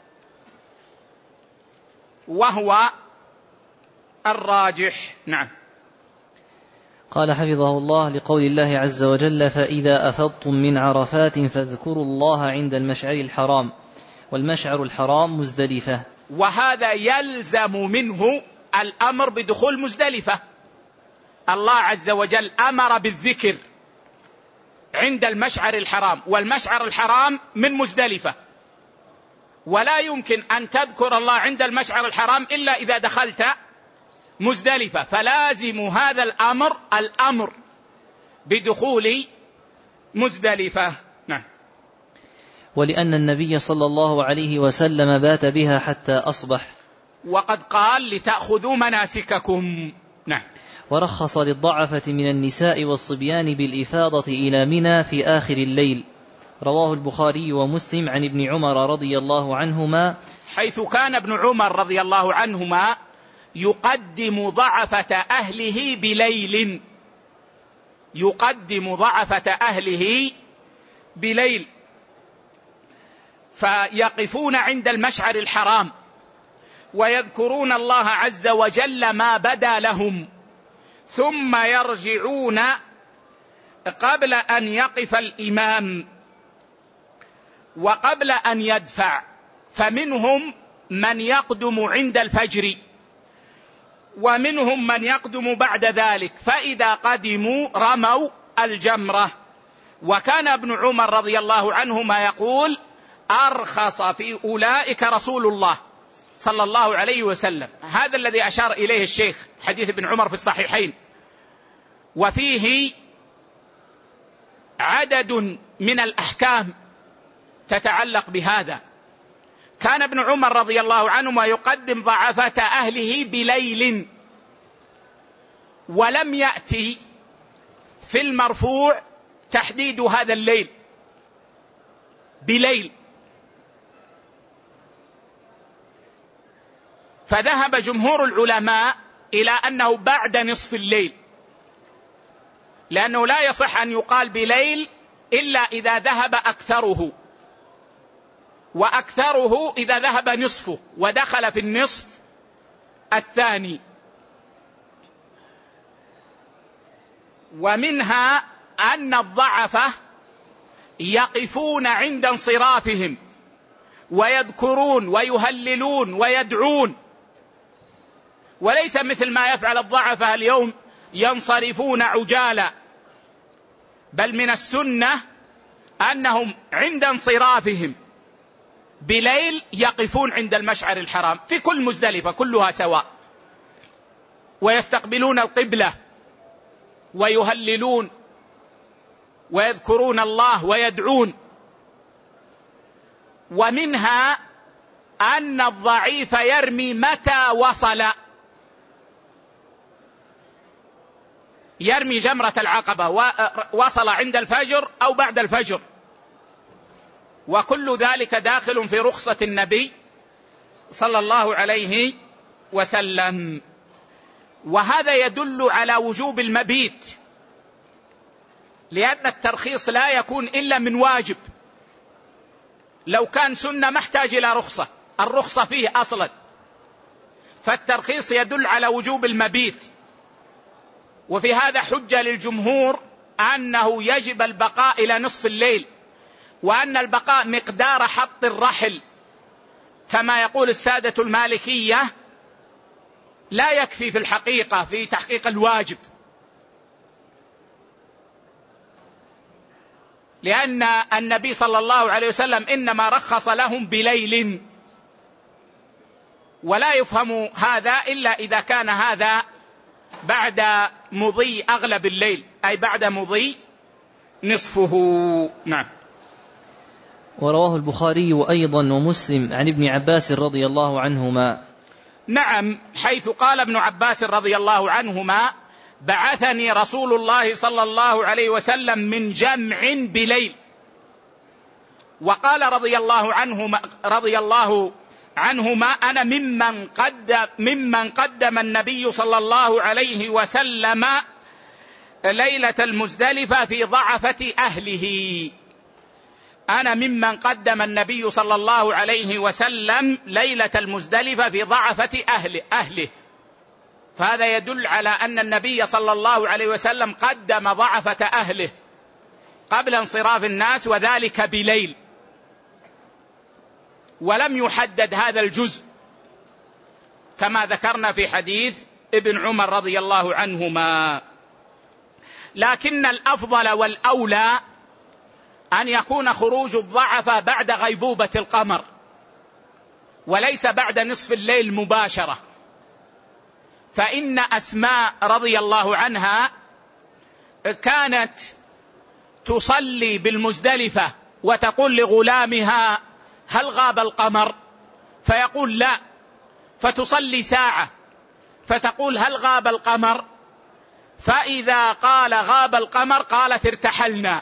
A: وهو الراجح. نعم.
B: قال حفظه الله: لقول الله عز وجل: فإذا أفضتم من عرفات فاذكروا الله عند المشعر الحرام، والمشعر الحرام مزدلفة.
A: وهذا يلزم منه الأمر بدخول مزدلفة. الله عز وجل أمر بالذكر عند المشعر الحرام، والمشعر الحرام من مزدلفة، ولا يمكن أن تذكر الله عند المشعر الحرام إلا إذا دخلت مزدلفة، فلازم هذا الأمر الأمر بدخول مزدلفة. نعم.
B: ولأن النبي صلى الله عليه وسلم بات بها حتى أصبح،
A: وقد قال: لتأخذوا مناسككم. نعم.
B: ورخص للضعفة من النساء والصبيان بالإفاضة إلى منى في آخر الليل. رواه البخاري ومسلم عن ابن عمر رضي الله عنهما،
A: حيث كان ابن عمر رضي الله عنهما يقدم ضعفة أهله بليل، يقدم ضعفة أهله بليل، فيقفون عند المشعر الحرام ويذكرون الله عز وجل ما بدا لهم، ثم يرجعون قبل أن يقف الإمام وقبل أن يدفع، فمنهم من يقدم عند الفجر ومنهم من يقدم بعد ذلك، فإذا قدموا رموا الجمرة. وكان ابن عمر رضي الله عنهما يقول: أرخص في أولئك رسول الله صلى الله عليه وسلم. هذا الذي أشار إليه الشيخ، حديث ابن عمر في الصحيحين، وفيه عدد من الأحكام تتعلق بهذا. كان ابن عمر رضي الله عنهما يقدم ضعفة أهله بليل، ولم يأتي في المرفوع تحديد هذا الليل بليل، فذهب جمهور العلماء إلى أنه بعد نصف الليل، لأنه لا يصح أن يقال بليل إلا إذا ذهب أكثره، وأكثره إذا ذهب نصفه ودخل في النصف الثاني. ومنها أن الضعفة يقفون عند انصرافهم ويذكرون ويهللون ويدعون، وليس مثل ما يفعل الضعفة اليوم ينصرفون عجالا، بل من السنة أنهم عند انصرافهم بليل يقفون عند المشعر الحرام في كل مزدلفة كلها سواء، ويستقبلون القبلة ويهللون ويذكرون الله ويدعون. ومنها أن الضعيف يرمي متى وصل، يرمي جمرة العقبة وصل عند الفجر أو بعد الفجر، وكل ذلك داخل في رخصة النبي صلى الله عليه وسلم. وهذا يدل على وجوب المبيت، لأن الترخيص لا يكون إلا من واجب. لو كان سنة ما احتاج إلى رخصة، الرخصة فيه أصلا، فالترخيص يدل على وجوب المبيت. وفي هذا حجة للجمهور أنه يجب البقاء إلى نصف الليل، وأن البقاء مقدار حط الرحل كما يقول السادة المالكية لا يكفي في الحقيقة في تحقيق الواجب، لأن النبي صلى الله عليه وسلم إنما رخص لهم بليل، ولا يفهم هذا إلا إذا كان هذا بعد مضي أغلب الليل، أي بعد مضي نصفه. نعم.
B: ورواه البخاري أيضا ومسلم عن ابن عباس رضي الله عنهما.
A: نعم، حيث قال ابن عباس رضي الله عنهما: بعثني رسول الله صلى الله عليه وسلم من جمع بليل. وقال رضي الله عنهما رضي الله عنهما أنا ممن قدم ممن قدم النبي صلى الله عليه وسلم ليلة المزدلفة في ضعفة أهله. أنا ممن قدم النبي صلى الله عليه وسلم ليلة المزدلفة في ضعفة أهله, أهله. فهذا يدل على أن النبي صلى الله عليه وسلم قدم ضعفة أهله قبل انصراف الناس، وذلك بليل، ولم يحدد هذا الجزء كما ذكرنا في حديث ابن عمر رضي الله عنهما. لكن الأفضل والأولى أن يكون خروج الضعفة بعد غيبوبة القمر، وليس بعد نصف الليل مباشرة. فإن أسماء رضي الله عنها كانت تصلي بالمزدلفة وتقول لغلامها: هل غاب القمر؟ فيقول: لا. فتصلي ساعة فتقول: هل غاب القمر؟ فإذا قال: غاب القمر، قالت: ارتحلنا.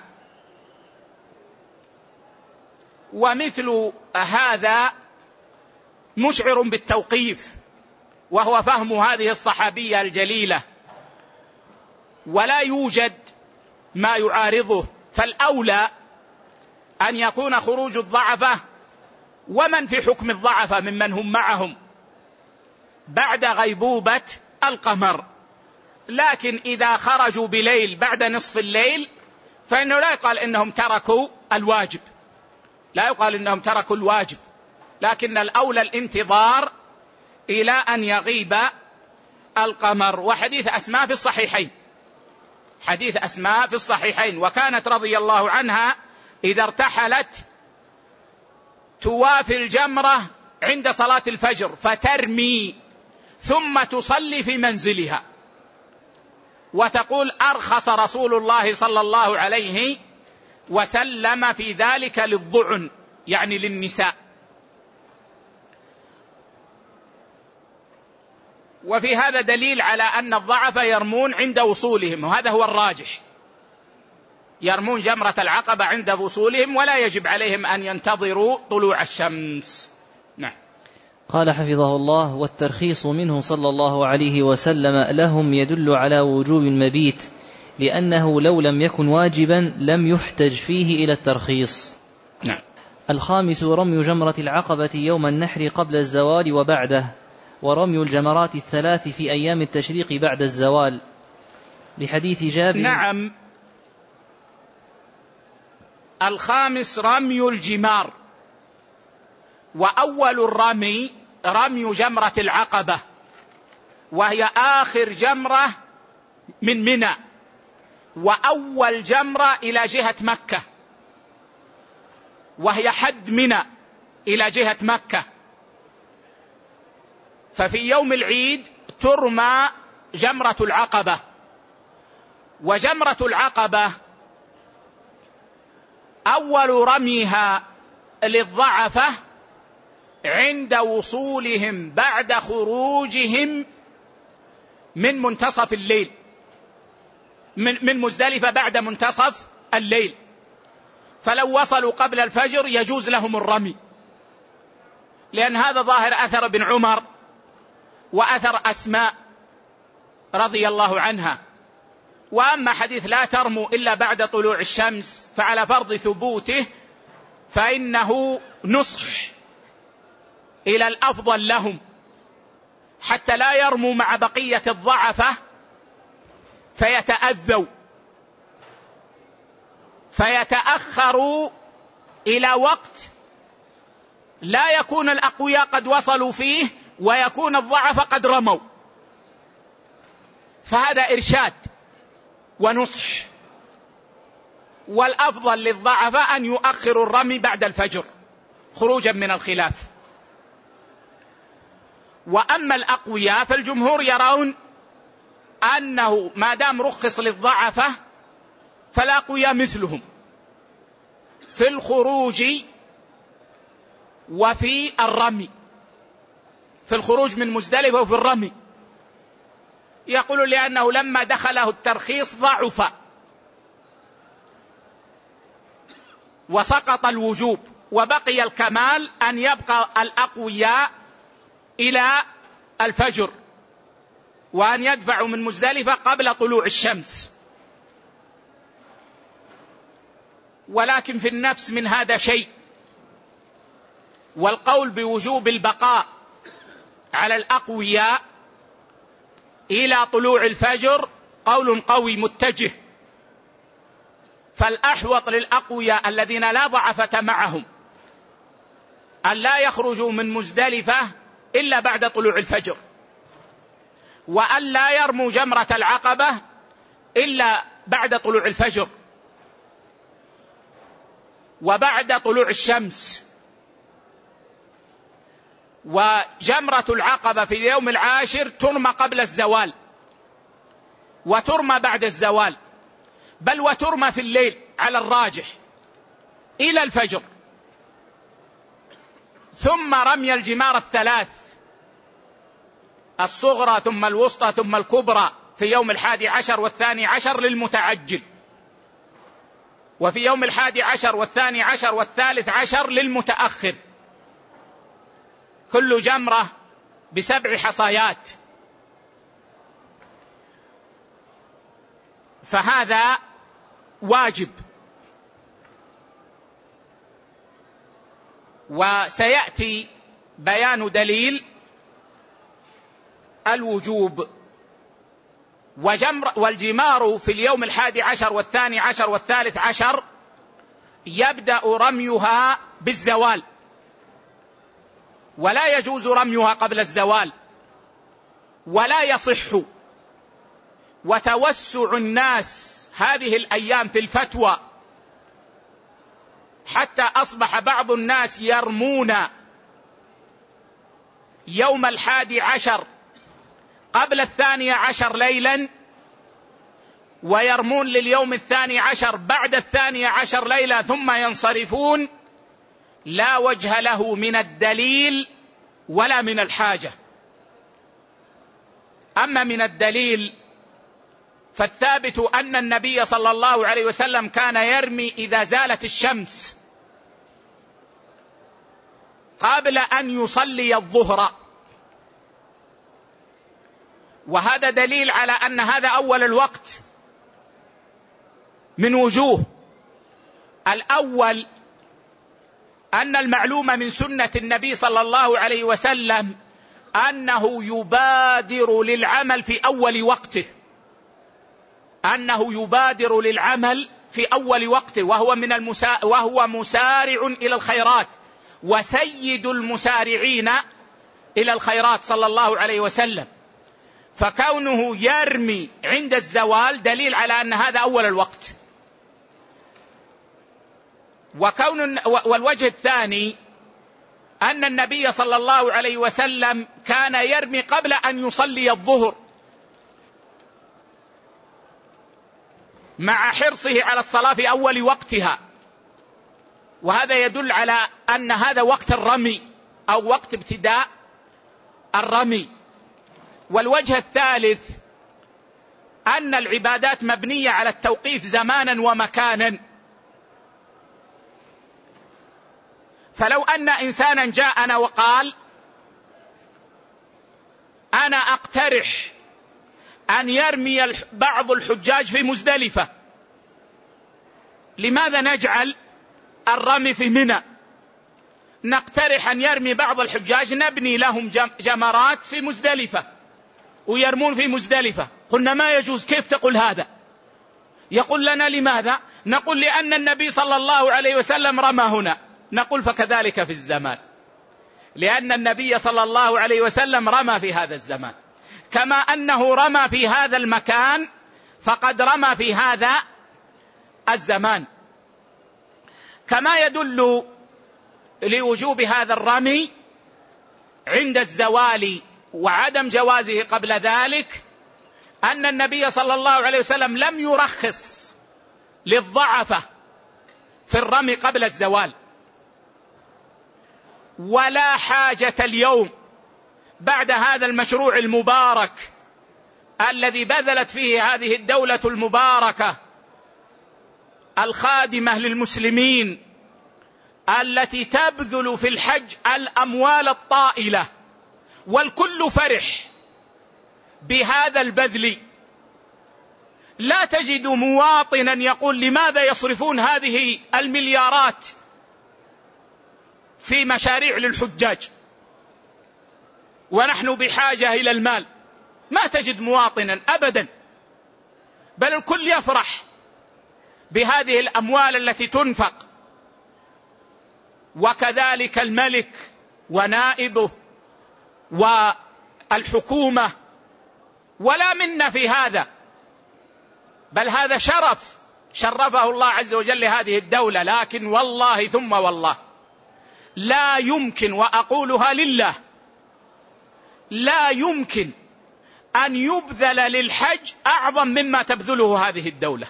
A: ومثل هذا مشعر بالتوقيف، وهو فهم هذه الصحابية الجليلة، ولا يوجد ما يعارضه. فالأولى أن يكون خروج الضعفة ومن في حكم الضعفة ممن هم معهم بعد غيبوبة القمر. لكن إذا خرجوا بليل بعد نصف الليل فإنه لا يقال إنهم تركوا الواجب، لا يقال إنهم تركوا الواجب، لكن الأولى الانتظار إلى أن يغيب القمر. وحديث أسماء في الصحيحين، حديث أسماء في الصحيحين، وكانت رضي الله عنها إذا ارتحلت توافي الجمرة عند صلاة الفجر فترمي ثم تصلي في منزلها، وتقول أرخص رسول الله صلى الله عليه وسلم في ذلك للضعن، يعني للنساء. وفي هذا دليل على أن الضعف يرمون عند وصولهم، وهذا هو الراجح، يرمون جمرة العقبة عند وصولهم ولا يجب عليهم أن ينتظروا طلوع الشمس. نعم.
B: قال حفظه الله: والترخيص منه صلى الله عليه وسلم لهم يدل على وجوب المبيت، لأنه لو لم يكن واجبا لم يحتج فيه إلى الترخيص.
A: نعم.
B: الخامس رمي جمرة العقبة يوم النحر قبل الزوال وبعده، ورمي الجمرات الثلاث في أيام التشريق بعد الزوال، لحديث جابر.
A: نعم. الخامس رمي الجمار، وأول الرمي رمي جمرة العقبة، وهي آخر جمرة من منى، وأول جمرة إلى جهة مكة، وهي حد منى إلى جهة مكة. ففي يوم العيد ترمى جمرة العقبة. وجمرة العقبة أول رميها للضعفة عند وصولهم بعد خروجهم من منتصف الليل، من, من مزدلفة بعد منتصف الليل، فلو وصلوا قبل الفجر يجوز لهم الرمي، لأن هذا ظاهر أثر ابن عمر وأثر أسماء رضي الله عنها. وأما حديث لا ترموا إلا بعد طلوع الشمس فعلى فرض ثبوته فإنه نصح إلى الأفضل لهم، حتى لا يرموا مع بقية الضعفة فيتأذوا، فيتأخروا إلى وقت لا يكون الأقوياء قد وصلوا فيه ويكون الضعف قد رموا. فهذا إرشاد ونصح، والأفضل للضعفاء أن يؤخروا الرمي بعد الفجر خروجا من الخلاف. وأما الأقوياء فالجمهور يرون أنه ما دام رخص للضعفة فالأقوياء مثلهم في الخروج وفي الرمي، في الخروج من مزدلفة وفي الرمي. يقول لأنه لما دخله الترخيص ضعف وسقط الوجوب، وبقي الكمال أن يبقى الأقوياء إلى الفجر، وأن يدفعوا من مزدلفة قبل طلوع الشمس. ولكن في النفس من هذا شيء، والقول بوجوب البقاء على الأقوياء إلى طلوع الفجر قول قوي متجه، فالأحوط للأقوياء الذين لا ضعفة معهم أن لا يخرجوا من مزدلفة إلا بعد طلوع الفجر، وأن لا يرموا جمرة العقبة إلا بعد طلوع الفجر وبعد طلوع الشمس. وجمرة العقبة في اليوم العاشر ترمى قبل الزوال وترمى بعد الزوال، بل وترمى في الليل على الراجح إلى الفجر، ثم رمي الجمار الثلاث الصغرى ثم الوسطى ثم الكبرى في يوم الحادي عشر والثاني عشر للمتعجل، وفي يوم الحادي عشر والثاني عشر والثالث عشر للمتأخر، كل جمرة بسبع حصيات. فهذا واجب، وسيأتي بيان دليل الوجوب. وجمر والجمار في اليوم الحادي عشر والثاني عشر والثالث عشر يبدأ رميها بالزوال، ولا يجوز رميها قبل الزوال ولا يصح. وتوسع الناس هذه الأيام في الفتوى حتى أصبح بعض الناس يرمون يوم الحادي عشر قبل الثاني عشر ليلا، ويرمون لليوم الثاني عشر بعد الثاني عشر ليلة ثم ينصرفون، لا وجه له من الدليل ولا من الحاجة. أما من الدليل فالثابت أن النبي صلى الله عليه وسلم كان يرمي إذا زالت الشمس قبل أن يصلي الظهر، وهذا دليل على أن هذا أول الوقت من وجوه. الأول أن المعلوم من سنة النبي صلى الله عليه وسلم أنه يبادر للعمل في أول وقته، أنه يبادر للعمل في أول وقته، وهو من المسا... وهو مسارع إلى الخيرات وسيد المسارعين إلى الخيرات صلى الله عليه وسلم. فكونه يرمي عند الزوال دليل على أن هذا أول الوقت. وكون والوجه الثاني أن النبي صلى الله عليه وسلم كان يرمي قبل أن يصلي الظهر، مع حرصه على الصلاة في أول وقتها، وهذا يدل على أن هذا وقت الرمي أو وقت ابتداء الرمي. والوجه الثالث أن العبادات مبنية على التوقيف زمانا ومكانا، فلو أن إنسانا جاءنا وقال أنا أقترح أن يرمي بعض الحجاج في مزدلفة، لماذا نجعل الرمي في منى؟ نقترح أن يرمي بعض الحجاج، نبني لهم جمرات في مزدلفة ويرمون في مزدلفة. قلنا ما يجوز. كيف تقول هذا؟ يقول لنا لماذا؟ نقول لأن النبي صلى الله عليه وسلم رمى هنا. نقول فكذلك في الزمان، لأن النبي صلى الله عليه وسلم رمى في هذا الزمان، كما أنه رمى في هذا المكان فقد رمى في هذا الزمان. كما يدل لوجوب هذا الرمي عند الزوال وعدم جوازه قبل ذلك أن النبي صلى الله عليه وسلم لم يرخص للضعفة في الرمي قبل الزوال، ولا حاجة اليوم بعد هذا المشروع المبارك الذي بذلت فيه هذه الدولة المباركة الخادمة للمسلمين، التي تبذل في الحج الأموال الطائلة، والكل فرح بهذا البذل. لا تجد مواطنا يقول لماذا يصرفون هذه المليارات في مشاريع للحجاج ونحن بحاجة إلى المال. ما تجد مواطنا أبدا، بل الكل يفرح بهذه الأموال التي تنفق. وكذلك الملك ونائبه والحكومة، ولا منا في هذا، بل هذا شرف شرفه الله عز وجل هذه الدولة. لكن والله ثم والله لا يمكن، وأقولها لله، لا يمكن أن يبذل للحج أعظم مما تبذله هذه الدولة.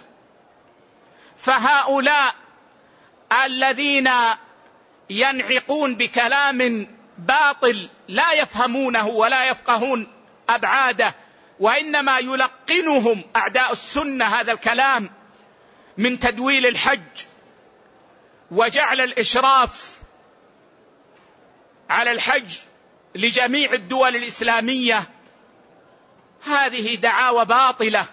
A: فهؤلاء الذين ينعقون بكلام باطل لا يفهمونه ولا يفقهون أبعاده، وإنما يلقنهم أعداء السنة هذا الكلام من تدويل الحج وجعل الإشراف على الحج لجميع الدول الإسلامية. هذه دعاوى باطلة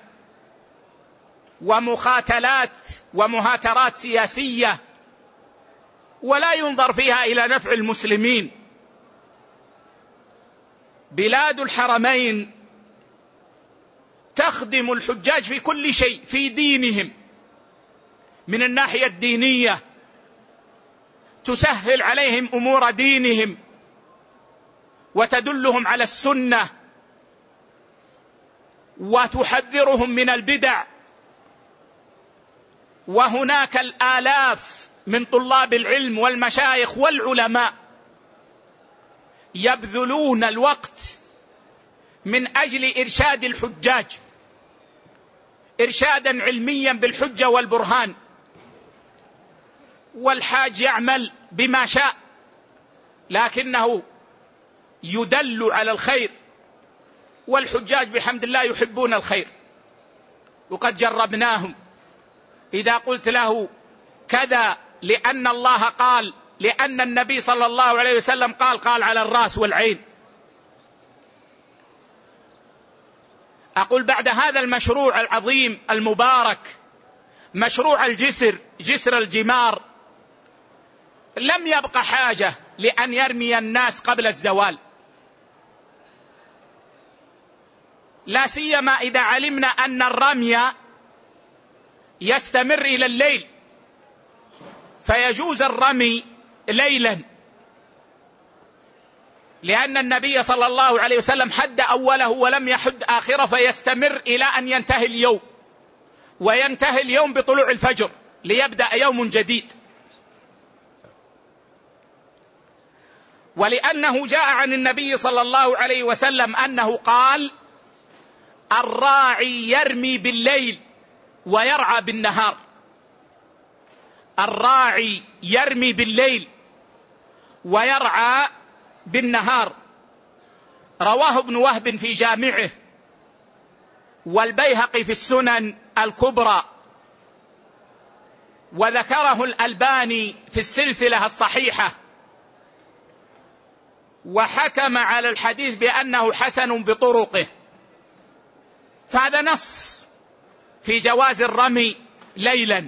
A: ومخاتلات ومهاترات سياسية، ولا ينظر فيها إلى نفع المسلمين. بلاد الحرمين تخدم الحجاج في كل شيء في دينهم من الناحية الدينية، تسهل عليهم أمور دينهم وتدلهم على السنة وتحذرهم من البدع. وهناك الآلاف من طلاب العلم والمشايخ والعلماء يبذلون الوقت من أجل إرشاد الحجاج إرشادا علميا بالحجة والبرهان، والحاج يعمل بما شاء لكنه يدل على الخير، والحجاج بحمد الله يحبون الخير وقد جربناهم. إذا قلت له كذا لأن الله قال، لأن النبي صلى الله عليه وسلم قال، قال على الرأس والعين. أقول بعد هذا المشروع العظيم المبارك، مشروع الجسر، جسر الجمار، لم يبق حاجة لأن يرمي الناس قبل الزوال، لا سيما إذا علمنا أن الرمي يستمر إلى الليل، فيجوز الرمي ليلا، لأن النبي صلى الله عليه وسلم حد أوله ولم يحد آخره، فيستمر إلى أن ينتهي اليوم، وينتهي اليوم بطلوع الفجر ليبدأ يوم جديد. ولأنه جاء عن النبي صلى الله عليه وسلم أنه قال: الراعي يرمي بالليل ويرعى بالنهار. الراعي يرمي بالليل ويرعى بالنهار. رواه ابن وهب في جامعه، والبيهقي في السنن الكبرى، وذكره الألباني في السلسلة الصحيحة، وحكم على الحديث بأنه حسن بطرقه. فهذا نص في جواز الرمي ليلا،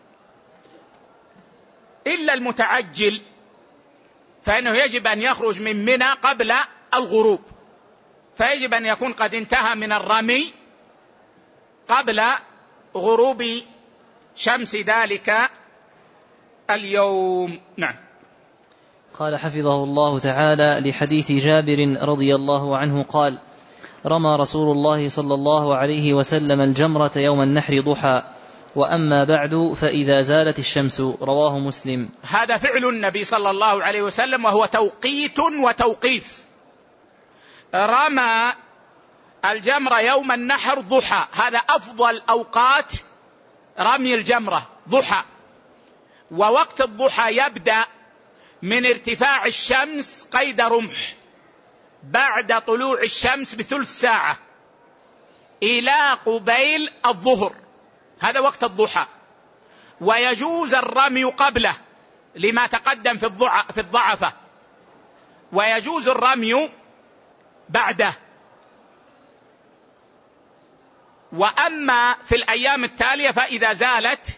A: إلا المتعجل فإنه يجب أن يخرج من منى قبل الغروب، فيجب أن يكون قد انتهى من الرمي قبل غروب شمس ذلك اليوم. نعم.
B: قال حفظه الله تعالى: لحديث جابر رضي الله عنه قال: رمى رسول الله صلى الله عليه وسلم الجمرة يوم النحر ضحى، وأما بعد فإذا زالت الشمس. رواه مسلم.
A: هذا فعل النبي صلى الله عليه وسلم، وهو توقيت وتوقيف. رمى الجمرة يوم النحر ضحى، هذا أفضل أوقات رمي الجمرة ضحى. ووقت الضحى يبدأ من ارتفاع الشمس قيد رمح بعد طلوع الشمس بثلث ساعة إلى قبيل الظهر، هذا وقت الضحى. ويجوز الرمي قبله لما تقدم في الضعفة، ويجوز الرمي بعده. وأما في الأيام التالية فإذا زالت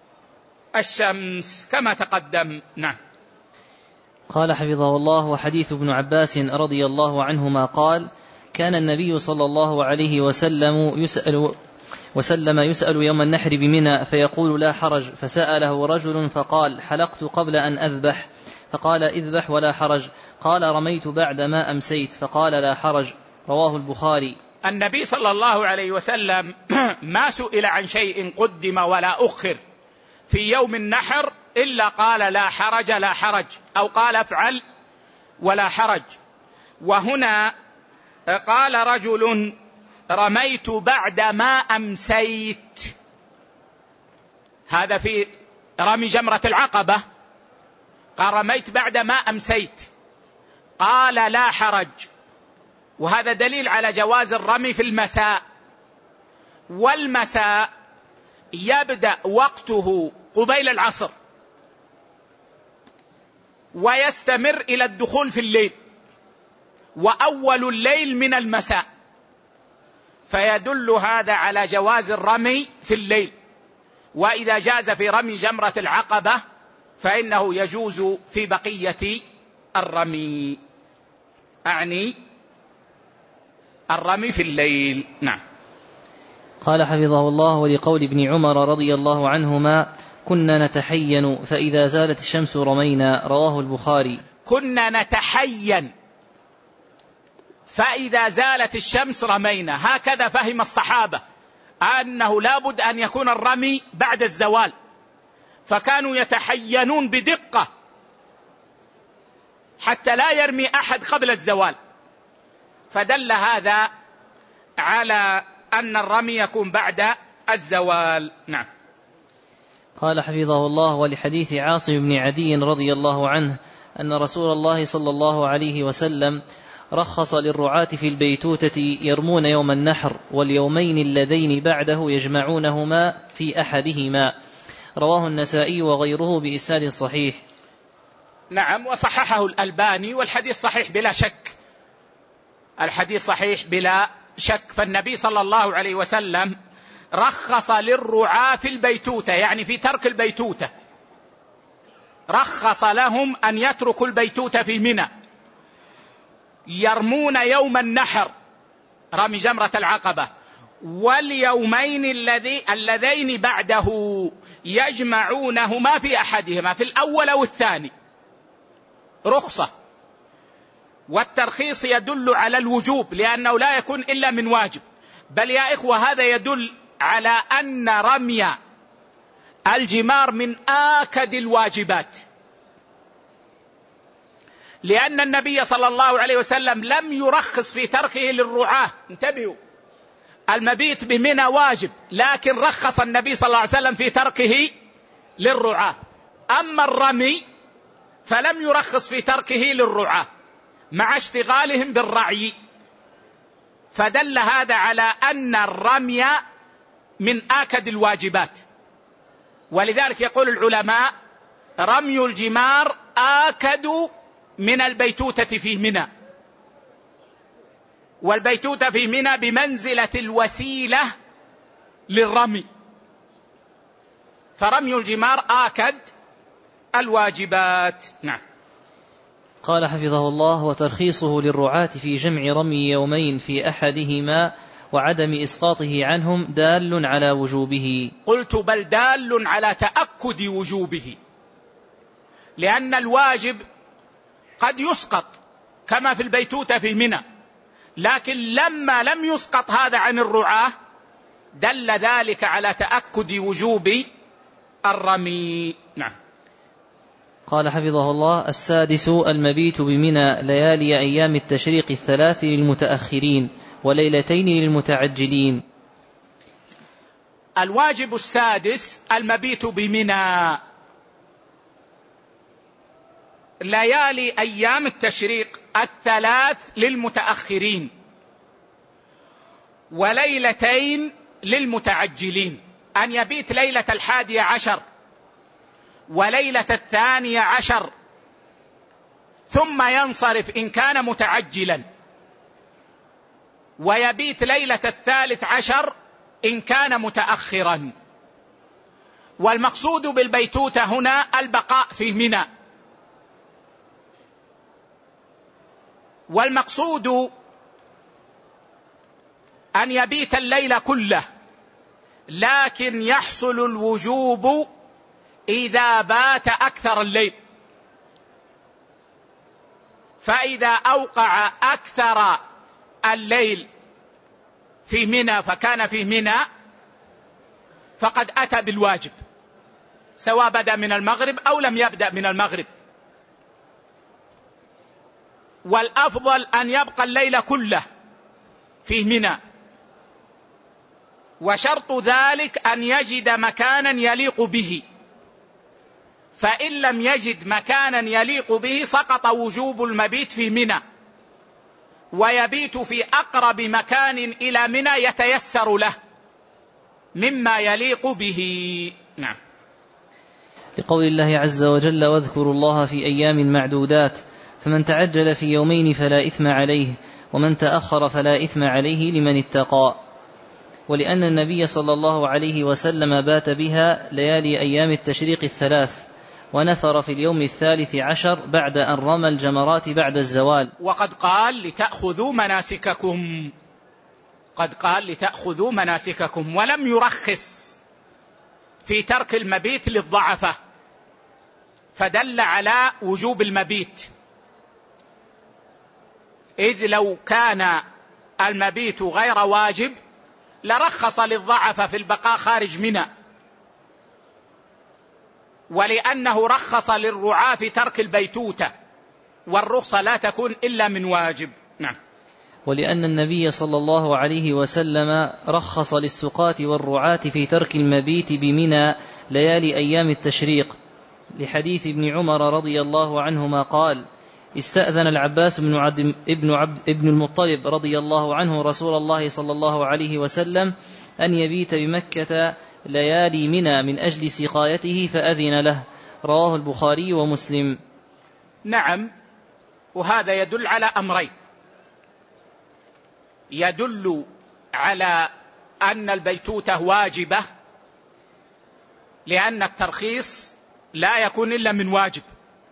A: الشمس كما تقدم. نعم.
B: قال حفظه الله: وحديث ابن عباس رضي الله عنهما قال: كان النبي صلى الله عليه وسلم يسأل وسلم يسأل يوم النحر بمنى فيقول: لا حرج. فسأله رجل فقال: حلقت قبل أن أذبح. فقال: اذبح ولا حرج. قال: رميت بعد ما أمسيت. فقال: لا حرج. رواه البخاري.
A: النبي صلى الله عليه وسلم ما سئل عن شيء قدم ولا أخر في يوم النحر إلا قال: لا حرج لا حرج، أو قال: افعل ولا حرج. وهنا قال رجل: رميت بعد ما أمسيت، هذا في رمي جمرة العقبة. قال: رميت بعد ما أمسيت. قال: لا حرج. وهذا دليل على جواز الرمي في المساء، والمساء يبدأ وقته قبيل العصر ويستمر إلى الدخول في الليل، وأول الليل من المساء، فيدل هذا على جواز الرمي في الليل. وإذا جاز في رمي جمرة العقبة فإنه يجوز في بقية الرمي، أعني الرمي في الليل. نعم.
B: قال حفظه الله: ولقول ابن عمر رضي الله عنهما: كنا نتحين فإذا زالت الشمس رمينا. رواه البخاري.
A: كنا نتحين فإذا زالت الشمس رمينا، هكذا فهم الصحابة أنه لابد أن يكون الرمي بعد الزوال، فكانوا يتحينون بدقة حتى لا يرمي أحد قبل الزوال، فدل هذا على أن الرمي يكون بعد الزوال. نعم.
B: قال حفظه الله: ولحديث عاصم بن عدي رضي الله عنه أن رسول الله صلى الله عليه وسلم رخص للرعاة في البيتوتة يرمون يوم النحر واليومين اللذين بعده يجمعونهما في أحدهما. رواه النسائي وغيره بإسناد صحيح.
A: نعم، وصححه الألباني، والحديث صحيح بلا شك، الحديث صحيح بلا شك. فالنبي صلى الله عليه وسلم رخص للرعاة في البيتوتة، يعني في ترك البيتوتة، رخص لهم أن يتركوا البيتوتة في منى، يرمون يوم النحر رمي جمرة العقبة، واليومين الذي اللذين بعده يجمعونهما في أحدهما، في الأول أو الثاني، رخصة. والترخيص يدل على الوجوب، لأنه لا يكون إلا من واجب، بل يا إخوة هذا يدل على أن رمي الجمار من آكد الواجبات، لأن النبي صلى الله عليه وسلم لم يرخص في تركه للرعاة. انتبهوا، المبيت بمنى واجب، لكن رخص النبي صلى الله عليه وسلم في تركه للرعاة. أما الرمي فلم يرخص في تركه للرعاة مع اشتغالهم بالرعي، فدل هذا على أن الرمي من آكد الواجبات. ولذلك يقول العلماء: رمي الجمار آكد من البيتوتة في منى، والبيتوتة في منى بمنزلة الوسيلة للرمي، فرمي الجمار آكد الواجبات. نعم.
B: قال حفظه الله: وترخيصه للرعاة في جمع رمي يومين في أحدهما وعدم إسقاطه عنهم دال على وجوبه.
A: قلت بل دال على تأكد وجوبه، لأن الواجب قد يسقط كما في البيتوتة في منى، لكن لما لم يسقط هذا عن الرعاة دل ذلك على تأكد وجوب الرمي. نعم.
B: قال حفظه الله: السادس المبيت بمنى ليالي أيام التشريق الثلاث للمتأخرين وليلتين للمتعجلين.
A: الواجب السادس المبيت بمنى ليالي أيام التشريق الثلاث للمتأخرين وليلتين للمتعجلين، أن يبيت ليلة الحادية عشر وليلة الثانية عشر ثم ينصرف إن كان متعجلا، ويبيت ليلة الثالث عشر إن كان متأخرا. والمقصود بالبيتوتة هنا البقاء في منى، والمقصود أن يبيت الليل كله، لكن يحصل الوجوب إذا بات أكثر الليل، فإذا أوقع أكثر الليل في منى فكان في منى فقد أتى بالواجب، سواء بدأ من المغرب أو لم يبدأ من المغرب. والأفضل أن يبقى الليل كله في منى، وشرط ذلك أن يجد مكانا يليق به، فإن لم يجد مكانا يليق به سقط وجوب المبيت في منى، ويبيت في أقرب مكان إلى منى يتيسر له مما يليق به. نعم.
B: لقول الله عز وجل: واذكروا الله في أيام معدودات، فمن تعجل في يومين فلا إثم عليه ومن تأخر فلا إثم عليه لمن اتقى. ولأن النبي صلى الله عليه وسلم بات بها ليالي أيام التشريق الثلاث، ونثر في اليوم الثالث عشر بعد أن رمى الجمرات بعد الزوال.
A: وقد قال: لتأخذوا مناسككم، قد قال لتأخذوا مناسككم، ولم يرخص في ترك المبيت للضعفة، فدل على وجوب المبيت، إذ لو كان المبيت غير واجب لرخص للضعفة في البقاء خارج منى، ولأنه رخص للرعاة في ترك البيتوتة، والرخصة لا تكون إلا من واجب. نعم.
B: ولأن النبي صلى الله عليه وسلم رخص للسقاة والرعاة في ترك المبيت بمنى ليالي أيام التشريق، لحديث ابن عمر رضي الله عنهما قال: استأذن العباس بن عبد ابن عبد ابن المطلب رضي الله عنه رسول الله صلى الله عليه وسلم أن يبيت بمكة ليالي منى من أجل سقايته فأذن له، رواه البخاري ومسلم.
A: نعم، وهذا يدل على أمرين: يدل على أن البيتوتة واجبة، لأن الترخيص لا يكون إلا من واجب،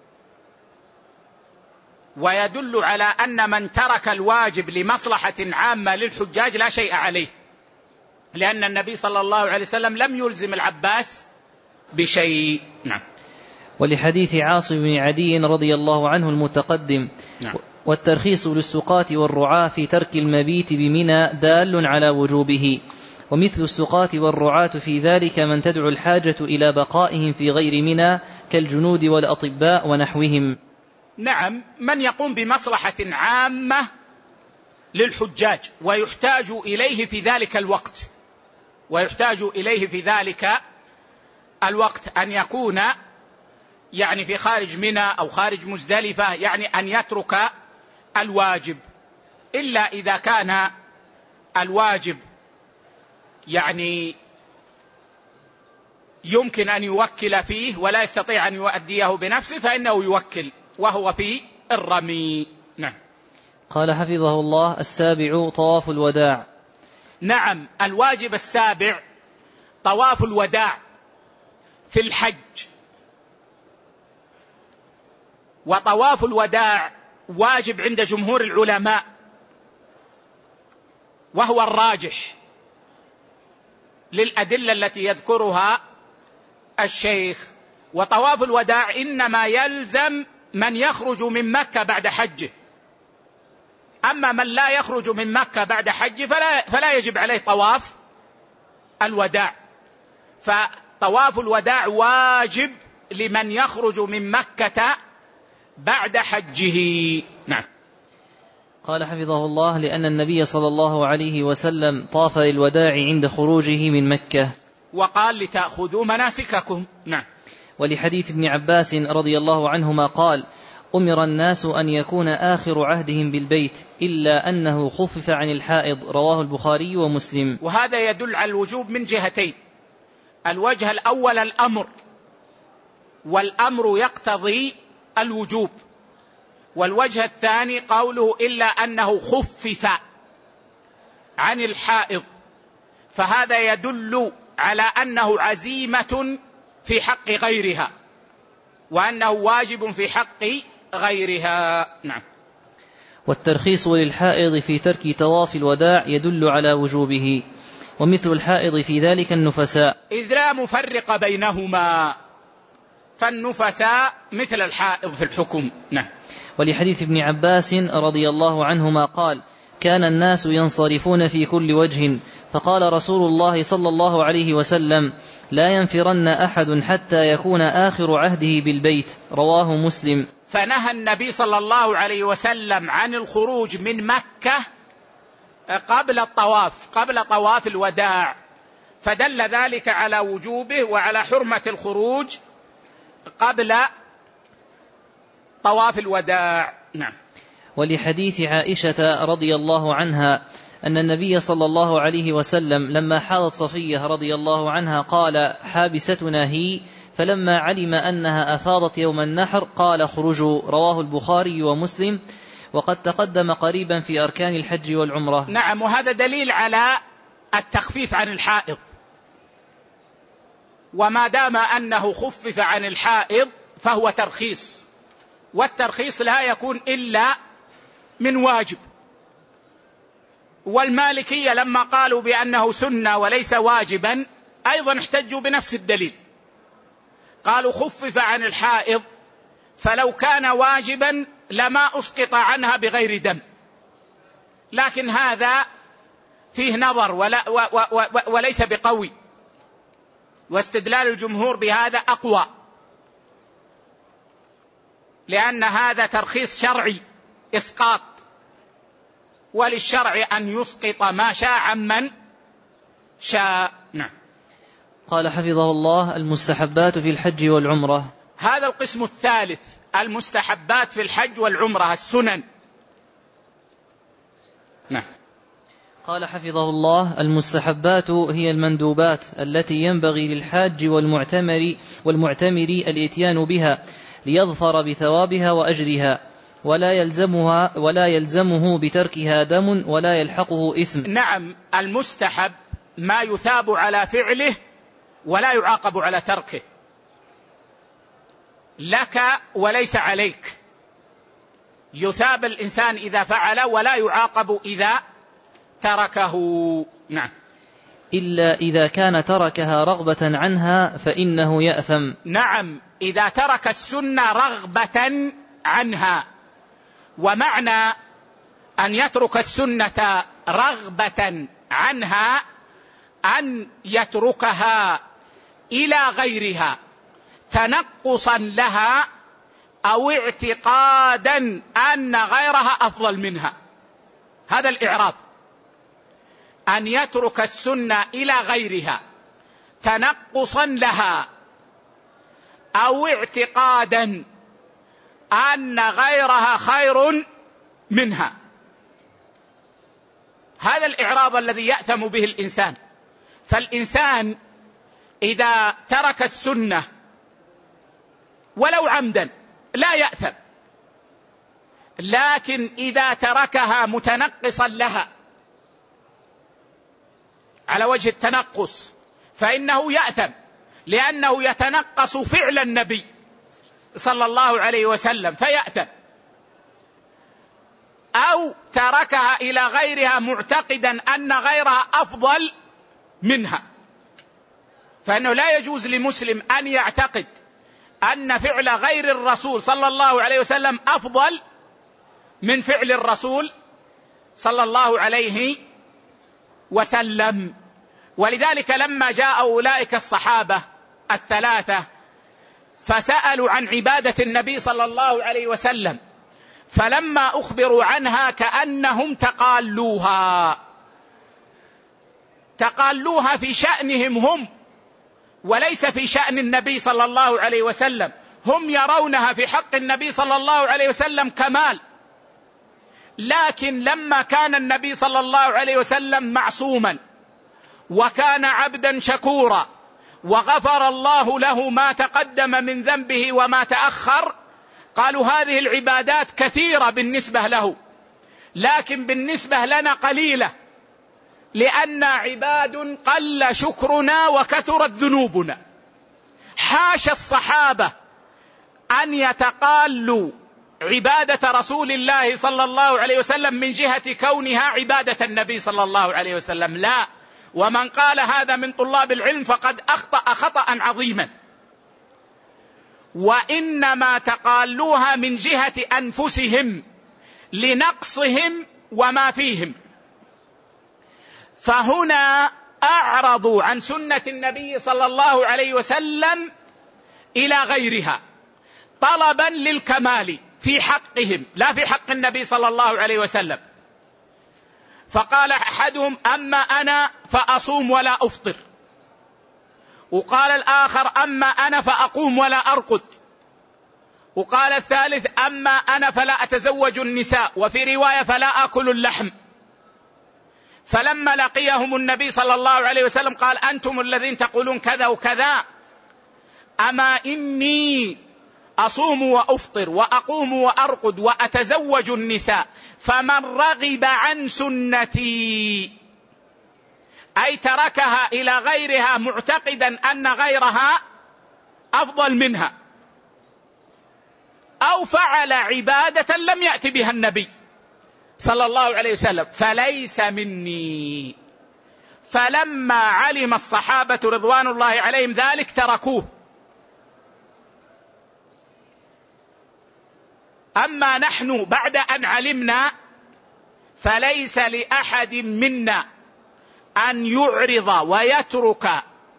A: ويدل على أن من ترك الواجب لمصلحة عامة للحجاج لا شيء عليه، لأن النبي صلى الله عليه وسلم لم يلزم العباس بشيء. نعم.
B: ولحديث عاصم بن عدي رضي الله عنه المتقدم: نعم. والترخيص للسقاة والرعاة في ترك المبيت بمنى دال على وجوبه، ومثل السقاة والرعاة في ذلك من تدعو الحاجة إلى بقائهم في غير منى كالجنود والأطباء ونحوهم.
A: نعم، من يقوم بمصلحة عامة للحجاج ويحتاج إليه في ذلك الوقت ويحتاج إليه في ذلك الوقت أن يكون يعني في خارج منى أو خارج مزدلفة، يعني أن يترك الواجب، إلا إذا كان الواجب يعني يمكن أن يوكل فيه ولا يستطيع أن يؤديه بنفسه فإنه يوكل، وهو في الرمي. نعم.
B: قال حفظه الله: السابع طواف الوداع.
A: نعم، الواجب السابع طواف الوداع في الحج. وطواف الوداع واجب عند جمهور العلماء، وهو الراجح للأدلة التي يذكرها الشيخ. وطواف الوداع إنما يلزم من يخرج من مكة بعد حجه، أما من لا يخرج من مكة بعد حجه فلا, فلا يجب عليه طواف الوداع. فطواف الوداع واجب لمن يخرج من مكة بعد حجه. نعم.
B: قال حفظه الله: لأن النبي صلى الله عليه وسلم طاف للوداع عند خروجه من مكة،
A: وقال لتأخذوا مناسككم. نعم.
B: ولحديث ابن عباس رضي الله عنهما قال: أمر الناس أن يكون آخر عهدهم بالبيت إلا أنه خفف عن الحائض، رواه البخاري ومسلم.
A: وهذا يدل على الوجوب من جهتين: الوجه الأول الأمر، والأمر يقتضي الوجوب، والوجه الثاني قوله إلا أنه خفف عن الحائض، فهذا يدل على أنه عزيمة في حق غيرها، وأنه واجب في حق غيرها. نعم.
B: والترخيص للحائض في ترك طواف الوداع يدل على وجوبه، ومثل الحائض في ذلك النفساء،
A: إذ لا مفرق بينهما، فالنفساء مثل الحائض في الحكم. نعم.
B: ولحديث ابن عباس رضي الله عنهما قال: كان الناس ينصرفون في كل وجه، فقال رسول الله صلى الله عليه وسلم: لا ينفرن أحد حتى يكون آخر عهده بالبيت، رواه مسلم.
A: فنهى النبي صلى الله عليه وسلم عن الخروج من مكة قبل الطواف قبل طواف الوداع، فدل ذلك على وجوبه وعلى حرمة الخروج قبل طواف الوداع. نعم.
B: ولحديث عائشة رضي الله عنها أن النبي صلى الله عليه وسلم لما حاضت صفية رضي الله عنها قال: حابستنا هي، فلما علم أنها أفاضت يوم النحر قال: خرجوا، رواه البخاري ومسلم، وقد تقدم قريبا في أركان الحج والعمرة.
A: نعم، وهذا دليل على التخفيف عن الحائض، وما دام أنه خفف عن الحائض فهو ترخيص، والترخيص لا يكون إلا من واجب، والمالكية لما قالوا بأنه سنة وليس واجبا أيضا احتجوا بنفس الدليل، قالوا خفف عن الحائض فلو كان واجبا لما أسقط عنها بغير دم، لكن هذا فيه نظر ولا و و و وليس بقوي، واستدلال الجمهور بهذا أقوى، لأن هذا ترخيص شرعي إسقاط، وللشرع أن يسقط ما شاء عمن شاء. نعم.
B: قال حفظه الله: المستحبات في الحج والعمرة.
A: هذا القسم الثالث، المستحبات في الحج والعمرة، السنن. نعم.
B: قال حفظه الله: المستحبات هي المندوبات التي ينبغي للحاج والمعتمر والمعتمر الاتيان بها ليظفر بثوابها وأجرها، ولا يلزمها ولا يلزمه بتركها دم ولا يلحقه إثم.
A: نعم، المستحب ما يثاب على فعله ولا يعاقب على تركه، لك وليس عليك، يثاب الإنسان إذا فعل ولا يعاقب إذا تركه. نعم.
B: إلا إذا كان تركها رغبة عنها فإنه يأثم.
A: نعم، إذا ترك السنة رغبة عنها، ومعنى أن يترك السنة رغبة عنها أن يتركها إلى غيرها تنقصا لها أو اعتقادا أن غيرها أفضل منها، هذا الإعراض، أن يترك السنة إلى غيرها تنقصا لها أو اعتقادا أن غيرها خير منها، هذا الإعراض الذي يأثم به الإنسان. فالإنسان إذا ترك السنة ولو عمدا لا يأثم، لكن إذا تركها متنقصا لها على وجه التنقص فإنه يأثم، لأنه يتنقص فعل النبي صلى الله عليه وسلم فيأثم، أو تركها إلى غيرها معتقدا أن غيرها أفضل منها، فإنه لا يجوز لمسلم أن يعتقد أن فعل غير الرسول صلى الله عليه وسلم أفضل من فعل الرسول صلى الله عليه وسلم. ولذلك لما جاء أولئك الصحابة الثلاثة فسألوا عن عبادة النبي صلى الله عليه وسلم، فلما أخبروا عنها كأنهم تقالوها تقالوها في شأنهم هم وليس في شأن النبي صلى الله عليه وسلم، هم يرونها في حق النبي صلى الله عليه وسلم كمال، لكن لما كان النبي صلى الله عليه وسلم معصوما وكان عبدا شكورا وغفر الله له ما تقدم من ذنبه وما تأخر، قالوا هذه العبادات كثيرة بالنسبة له، لكن بالنسبة لنا قليلة، لأن عباد قل شكرنا وكثرت ذنوبنا. حاش الصحابة أن يتقالوا عبادة رسول الله صلى الله عليه وسلم من جهة كونها عبادة النبي صلى الله عليه وسلم، لا، ومن قال هذا من طلاب العلم فقد أخطأ خطأ عظيما، وإنما تقالوها من جهة أنفسهم لنقصهم وما فيهم، فهنا أعرضوا عن سنة النبي صلى الله عليه وسلم إلى غيرها طلبا للكمال في حقهم لا في حق النبي صلى الله عليه وسلم. فقال أحدهم أما أنا فأصوم ولا أفطر، وقال الآخر أما أنا فأقوم ولا أرقد، وقال الثالث أما أنا فلا أتزوج النساء، وفي رواية فلا أكل اللحم. فلما لقيهم النبي صلى الله عليه وسلم قال أنتم الذين تقولون كذا وكذا، أما إني أصوم وأفطر وأقوم وأرقد وأتزوج النساء، فمن رغب عن سنتي، أي تركها إلى غيرها معتقدا أن غيرها أفضل منها، أو فعل عبادة لم يأت بها النبي صلى الله عليه وسلم فليس مني. فلما علم الصحابة رضوان الله عليهم ذلك تركوه. أما نحن بعد أن علمنا فليس لأحد منا أن يعرض ويترك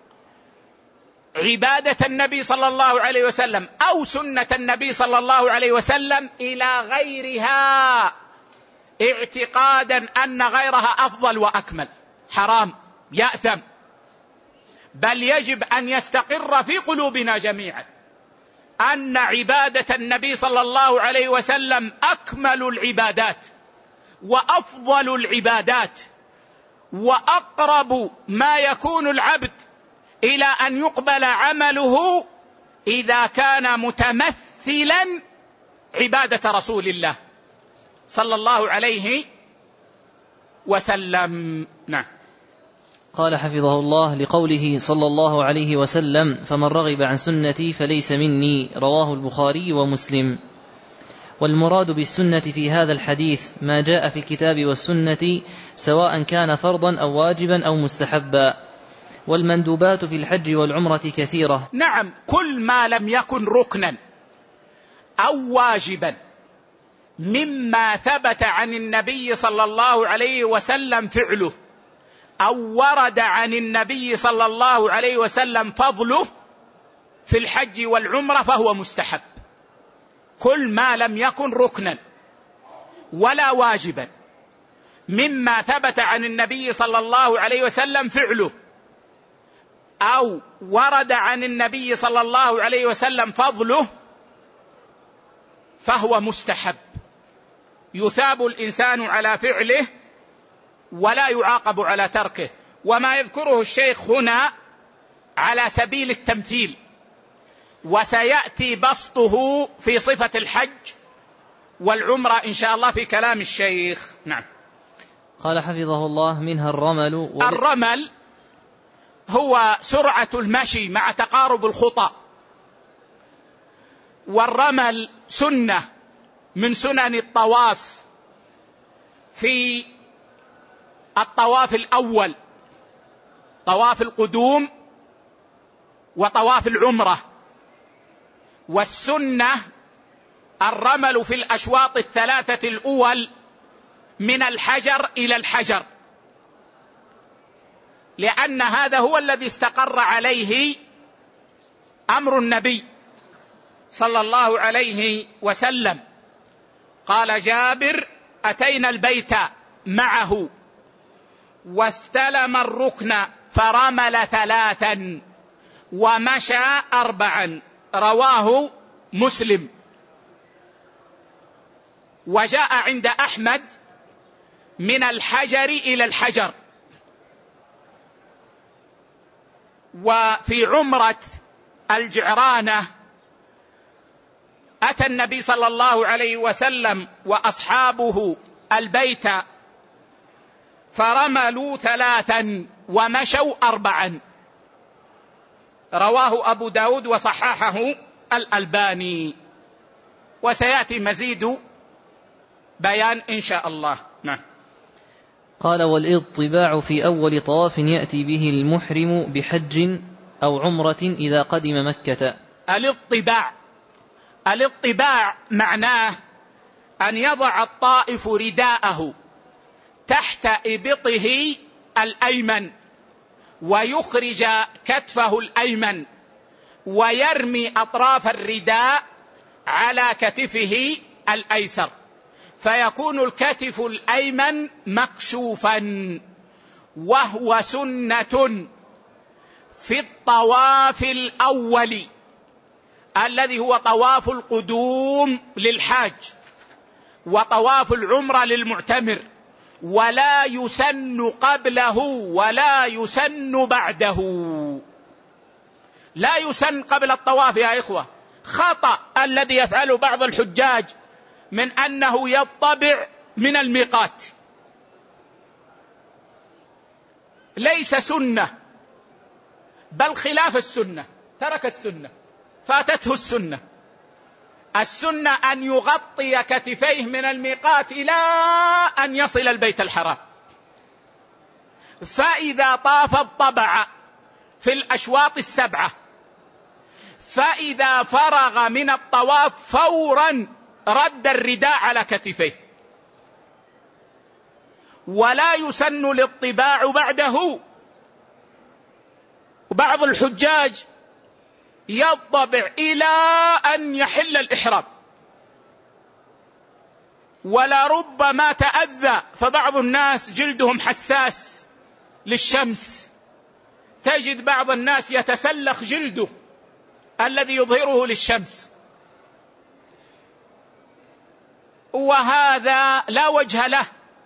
A: عبادة النبي صلى الله عليه وسلم أو سنة النبي صلى الله عليه وسلم إلى غيرها اعتقادا أن غيرها أفضل وأكمل. حرام، يأثم. بل يجب أن يستقر في قلوبنا جميعا أن عبادة النبي صلى الله عليه وسلم أكمل العبادات وأفضل العبادات، وأقرب ما يكون العبد إلى أن يقبل عمله إذا كان متمثلا عبادة رسول الله صلى الله عليه وسلم. نعم.
B: قال حفظه الله: لقوله صلى الله عليه وسلم: فمن رغب عن سنتي فليس مني، رواه البخاري ومسلم. والمراد بالسنة في هذا الحديث ما جاء في الكتاب والسنة سواء كان فرضا أو واجبا أو مستحبا. والمندوبات في الحج والعمرة كثيرة.
A: نعم، كل ما لم يكن ركنا أو واجبا مما ثبت عن النبي صلى الله عليه وسلم فعله أو ورد عن النبي صلى الله عليه وسلم فضله في الحج والعمرة فهو مستحب. كل ما لم يكن ركنا ولا واجبا مما ثبت عن النبي صلى الله عليه وسلم فعله أو ورد عن النبي صلى الله عليه وسلم فضله فهو مستحب، يثاب الإنسان على فعله ولا يعاقب على تركه. وما يذكره الشيخ هنا على سبيل التمثيل، وسيأتي بسطه في صفة الحج والعمرة إن شاء الله في كلام الشيخ. نعم.
B: قال حفظه الله: منها الرمل. و...
A: الرمل هو سرعة المشي مع تقارب الخطى، والرمل سنة من سنن الطواف في الطواف الأول، طواف القدوم وطواف العمرة. والسنة الرمل في الأشواط الثلاثة الأول من الحجر إلى الحجر، لأن هذا هو الذي استقر عليه أمر النبي صلى الله عليه وسلم. قال جابر: أتينا البيت معه واستلم الركن فرمل ثلاثا ومشى أربعا، رواه مسلم. وجاء عند أحمد من الحجر إلى الحجر. وفي عمرة الجعرانة أتى النبي صلى الله عليه وسلم وأصحابه البيت فرملوا ثلاثا ومشوا أربعا، رواه أبو داود وصححه الألباني. وسيأتي مزيد بيان إن شاء الله. نعم.
B: قال: والاضطباع في أول طواف يأتي به المحرم بحج أو عمرة إذا قدم مكة.
A: الاضطباع الاضطباع معناه أن يضع الطائف رداءه تحت إبطه الأيمن ويخرج كتفه الأيمن ويرمي أطراف الرداء على كتفه الأيسر، فيكون الكتف الأيمن مكشوفا. وهو سنة في الطواف الأول الذي هو طواف القدوم للحاج وطواف العمرة للمعتمر، ولا يسن قبله ولا يسن بعده. لا يسن قبل الطواف يا إخوة. خطأ الذي يفعله بعض الحجاج من أنه يطبع من الميقات، ليس سنة، بل خلاف السنة، ترك السنة، فاتته السنة. السنة أن يغطي كتفيه من الميقات إلى أن يصل البيت الحرام، فإذا طاف الطبع في الأشواط السبعة، فإذا فرغ من الطواف فورا رد الرداء على كتفيه، ولا يسن الاطباع بعده. وبعض الحجاج يضبع إلى أن يحل الإحرام، ولربما تأذى، فبعض الناس جلدهم حساس للشمس، تجد بعض الناس يتسلخ جلده الذي يظهره للشمس، وهذا لا وجه له.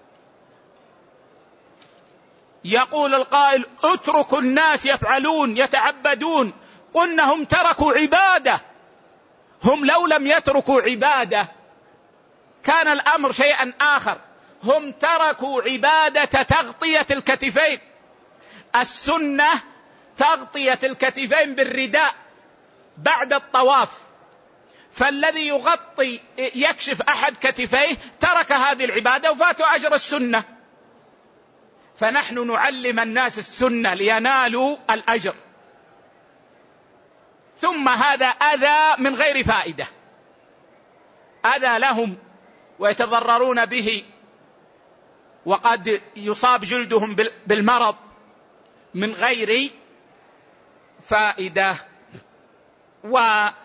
A: يقول القائل: اتركوا الناس يفعلون يتعبدون. قلنا هم تركوا عبادة، هم لو لم يتركوا عبادة كان الأمر شيئا آخر. هم تركوا عبادة تغطية الكتفين. السنة تغطية الكتفين بالرداء بعد الطواف، فالذي يغطي يكشف أحد كتفيه ترك هذه العبادة وفاتوا أجر السنة. فنحن نعلم الناس السنة لينالوا الأجر. ثم هذا أذى من غير فائدة، أذى لهم ويتضررون به، وقد يصاب جلدهم بالمرض من غير فائدة. وجاء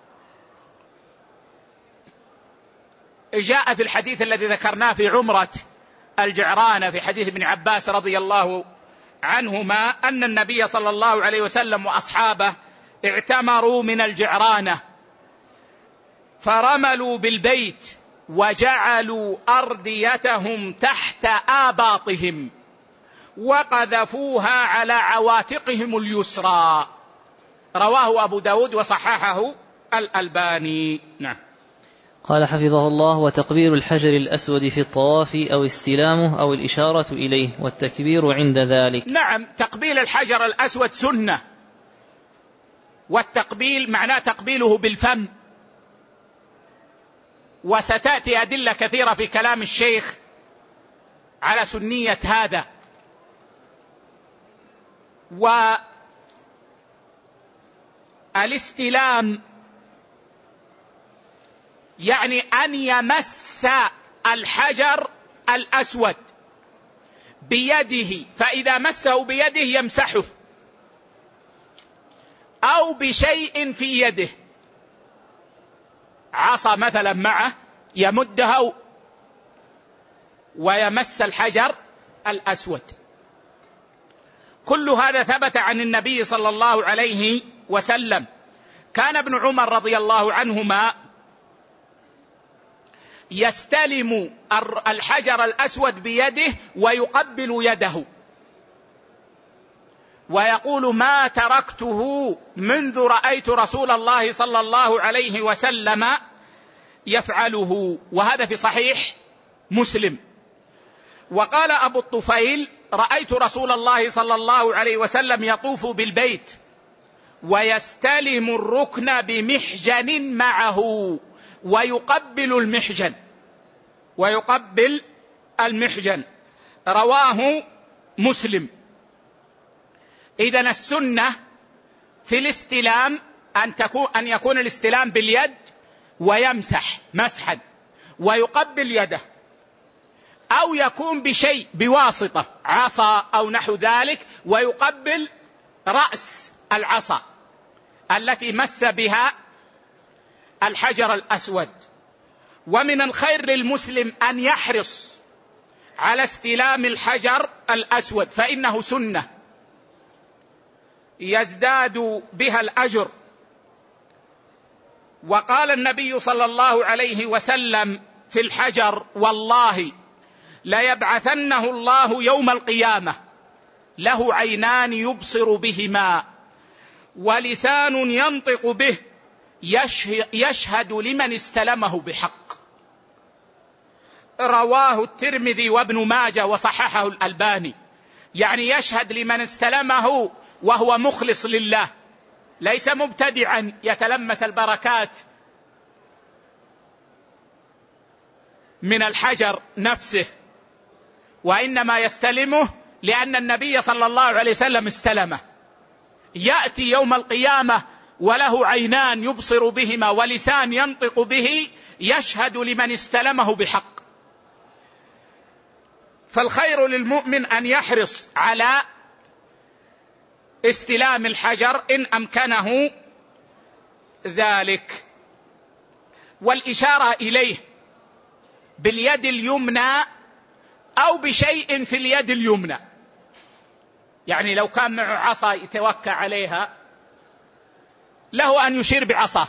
A: في الحديث الذي ذكرناه في عمرة الجعرانة في حديث ابن عباس رضي الله عنهما أن النبي صلى الله عليه وسلم وأصحابه اعتمروا من الجعرانة، فرملوا بالبيت وجعلوا أرديتهم تحت آباطهم وقذفوها على عواتقهم اليسرى. رواه أبو داود وصححه الألباني. نعم.
B: قال حفظه الله: وتقبيل الحجر الأسود في الطواف أو استلامه أو الإشارة إليه والتكبير عند ذلك.
A: نعم، تقبيل الحجر الأسود سنة، والتقبيل معناه تقبيله بالفم، وستأتي أدلة كثيرة في كلام الشيخ على سنية هذا. والاستلام يعني أن يمس الحجر الأسود بيده، فإذا مسه بيده يمسحه، أو بشيء في يده، عصا مثلا معه يمدها ويمس الحجر الأسود. كل هذا ثبت عن النبي صلى الله عليه وسلم. كان ابن عمر رضي الله عنهما يستلم الحجر الأسود بيده ويقبل يده ويقول: ما تركته منذ رأيت رسول الله صلى الله عليه وسلم يفعله. وهذا في صحيح مسلم. وقال أبو الطفيل: رأيت رسول الله صلى الله عليه وسلم يطوف بالبيت ويستلم الركن بمحجن معه ويقبل المحجن ويقبل المحجن. رواه مسلم. إذن السنة في الاستلام أن تكون أن يكون الاستلام باليد ويمسح مسحا ويقبل يده، أو يكون بشيء بواسطة عصا أو نحو ذلك ويقبل رأس العصا التي مس بها الحجر الأسود. ومن الخير للمسلم أن يحرص على استلام الحجر الأسود، فإنه سنة يزداد بها الأجر. وقال النبي صلى الله عليه وسلم في الحجر: والله ليبعثنه الله يوم القيامة له عينان يبصر بهما ولسان ينطق به يشهد لمن استلمه بحق. رواه الترمذي وابن ماجه وصححه الألباني. يعني يشهد لمن استلمه وهو مخلص لله، ليس مبتدعا يتلمس البركات من الحجر نفسه، وإنما يستلمه لأن النبي صلى الله عليه وسلم استلمه. يأتي يوم القيامة وله عينان يبصر بهما ولسان ينطق به، يشهد لمن استلمه بحق. فالخير للمؤمن أن يحرص على استلام الحجر إن أمكنه ذلك، والإشارة إليه باليد اليمنى أو بشيء في اليد اليمنى. يعني لو كان معه عصا يتوكى عليها له أن يشير بعصاه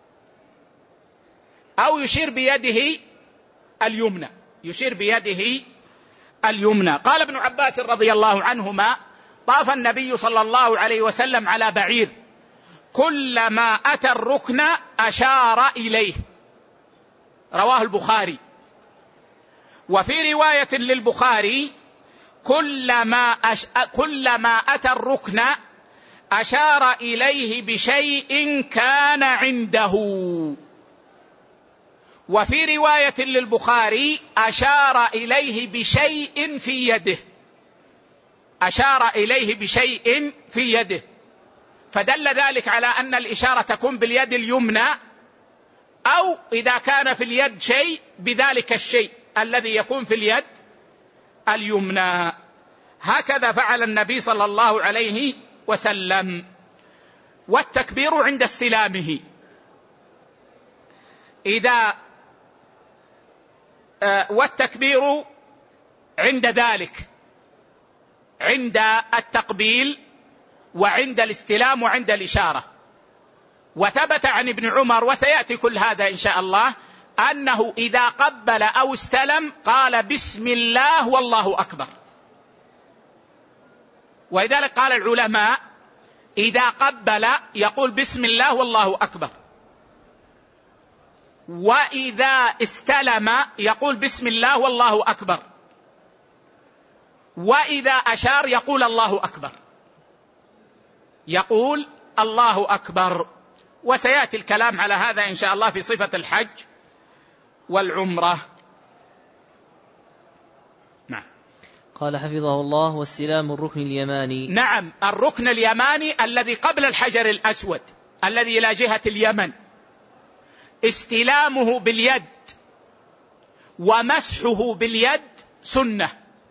A: أو يشير بيده اليمنى، يشير بيده اليمنى. قال ابن عباس رضي الله عنهما: طاف النبي صلى الله عليه وسلم على بعير، كلما أتى الركن أشار إليه. رواه البخاري. وفي رواية للبخاري: كلما, أش... كلما أتى الركن أشار إليه بشيء كان عنده. وفي رواية للبخاري: أشار إليه بشيء في يده، أشار إليه بشيء في يده. فدل ذلك على أن الإشارة تكون باليد اليمنى، أو إذا كان في اليد شيء بذلك الشيء الذي يكون في اليد اليمنى. هكذا فعل النبي صلى الله عليه وسلم. والتكبير عند استلامه، إذا والتكبير عند ذلك، عند التقبيل وعند الاستلام وعند الإشارة. وثبت عن ابن عمر، وسيأتي كل هذا إن شاء الله، أنه إذا قبل أو استلم قال بسم الله والله أكبر. ولذلك قال العلماء: إذا قبل يقول بسم الله والله أكبر، وإذا استلم يقول بسم الله والله أكبر، وإذا أشار يقول الله أكبر، يقول الله أكبر. وسيأتي الكلام على هذا إن شاء الله في صفة الحج والعمرة. نعم.
B: قال حفظه الله: واستلام الركن اليماني.
A: نعم، الركن اليماني الذي قبل الحجر الأسود الذي إلى جهة اليمن، استلامه باليد ومسحه باليد سنة.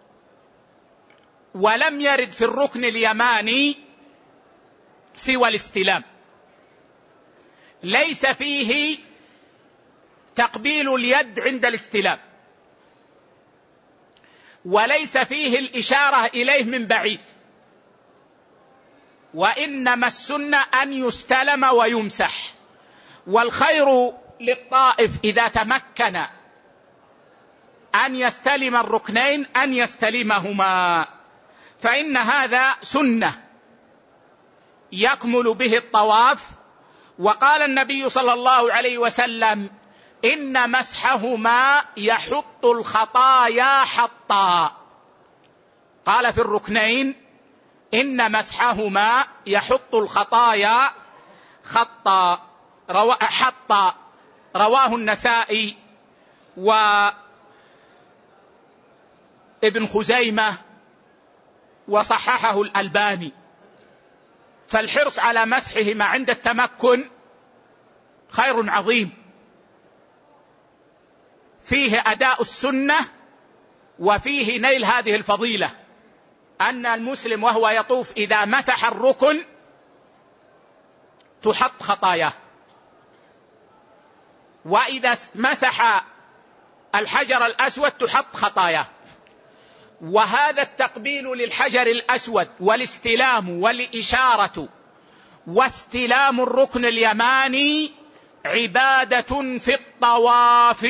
A: ولم يرد في الركن اليماني سوى الاستلام، ليس فيه تقبيل اليد عند الاستلام، وليس فيه الإشارة إليه من بعيد، وإنما السنة أن يستلم ويمسح. والخير للطائف إذا تمكن أن يستلم الركنين أن يستلمهما، فإن هذا سنة يكمل به الطواف. وقال النبي صلى الله عليه وسلم: إن مسحهما يحط الخطايا حطا. قال في الركنين: إن مسحهما يحط الخطايا خطا روا... حطا. رواه النسائي وابن خزيمة وصححه الألباني. فالحرص على مسحهما عند التمكن خير عظيم، فيه أداء السنة وفيه نيل هذه الفضيلة، أن المسلم وهو يطوف إذا مسح الركن تحط خطاياه، وإذا مسح الحجر الأسود تحط خطاياه. وهذا التقبيل للحجر الأسود والاستلام والإشارة واستلام الركن اليماني عبادة في الطواف،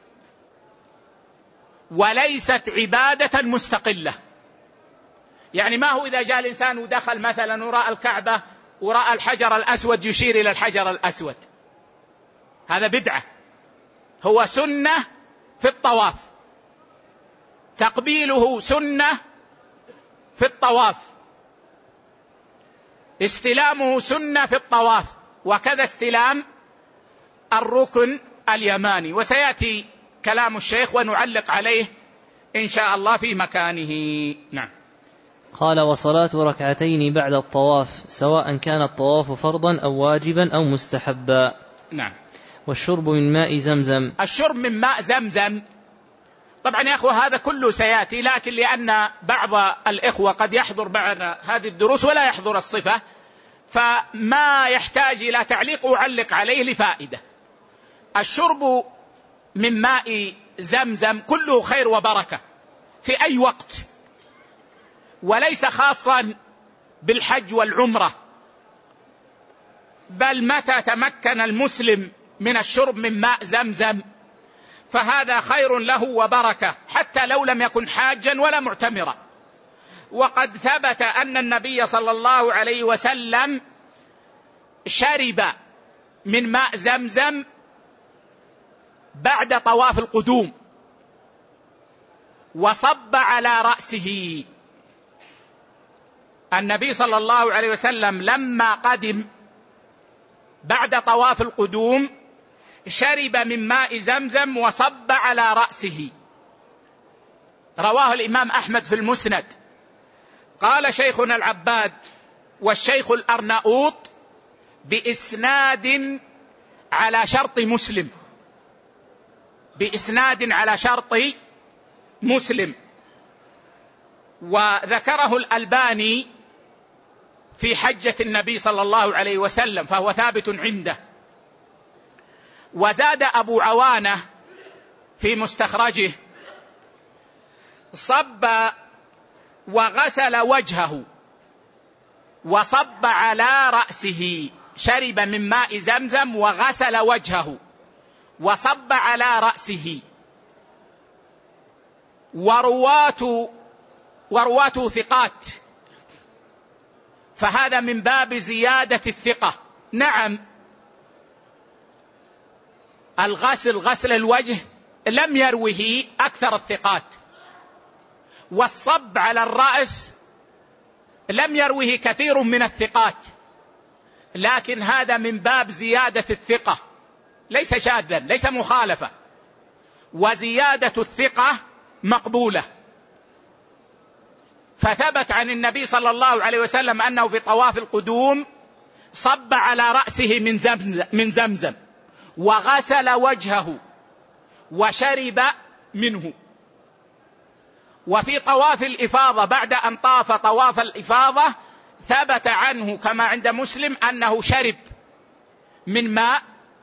A: وليست عبادة مستقلة. يعني ما هو إذا جاء الإنسان ودخل مثلا وراء الكعبة وراء الحجر الأسود يشير إلى الحجر الأسود، هذا بدعة. هو سنة في الطواف، تقبيله سنة في الطواف، استلامه سنة في الطواف، وكذا استلام الركن اليماني. وسيأتي كلام الشيخ ونعلق عليه إن شاء الله في مكانه. نعم.
B: قال: وصلاة ركعتين بعد الطواف سواء كان الطواف فرضا أو واجبا أو مستحبا.
A: نعم.
B: والشرب من ماء زمزم.
A: الشرب من ماء زمزم طبعا يا أخوة هذا كله سيأتي، لكن لأن بعض الإخوة قد يحضر معنا هذه الدروس ولا يحضر الصفة، فما يحتاج إلى تعليق أعلق عليه لفائدة. الشرب من ماء زمزم كله خير وبركة في أي وقت، وليس خاصا بالحج والعمرة، بل متى تمكن المسلم من الشرب من ماء زمزم فهذا خير له وبركة، حتى لو لم يكن حاجا ولا معتمرا. وقد ثبت أن النبي صلى الله عليه وسلم شرب من ماء زمزم بعد طواف القدوم وصب على رأسه. النبي صلى الله عليه وسلم لما قدم بعد طواف القدوم شرب من ماء زمزم وصب على رأسه. رواه الإمام أحمد في المسند. قال شيخنا العباد والشيخ الأرناؤوط بإسناد على شرط مسلم، بإسناد على شرط مسلم، وذكره الألباني في حجة النبي صلى الله عليه وسلم فهو ثابت عنده. وزاد أبو عوانة في مستخرجه: صب وغسل وجهه وصب على رأسه. شرب من ماء زمزم وغسل وجهه وصب على رأسه. ورواته ورواته ثقات، فهذا من باب زيادة الثقة. نعم الغسل غسل الوجه لم يروه أكثر الثقات، والصب على الرأس لم يروه كثير من الثقات، لكن هذا من باب زيادة الثقة، ليس شاذا ليس مخالفة، وزيادة الثقة مقبولة. فثبت عن النبي صلى الله عليه وسلم أنه في طواف القدوم صب على رأسه من زمزم, من زمزم وغسل وجهه وشرب منه. وفي طواف الإفاضة بعد أن طاف طواف الإفاضة ثبت عنه كما عند مسلم أنه شرب من ماء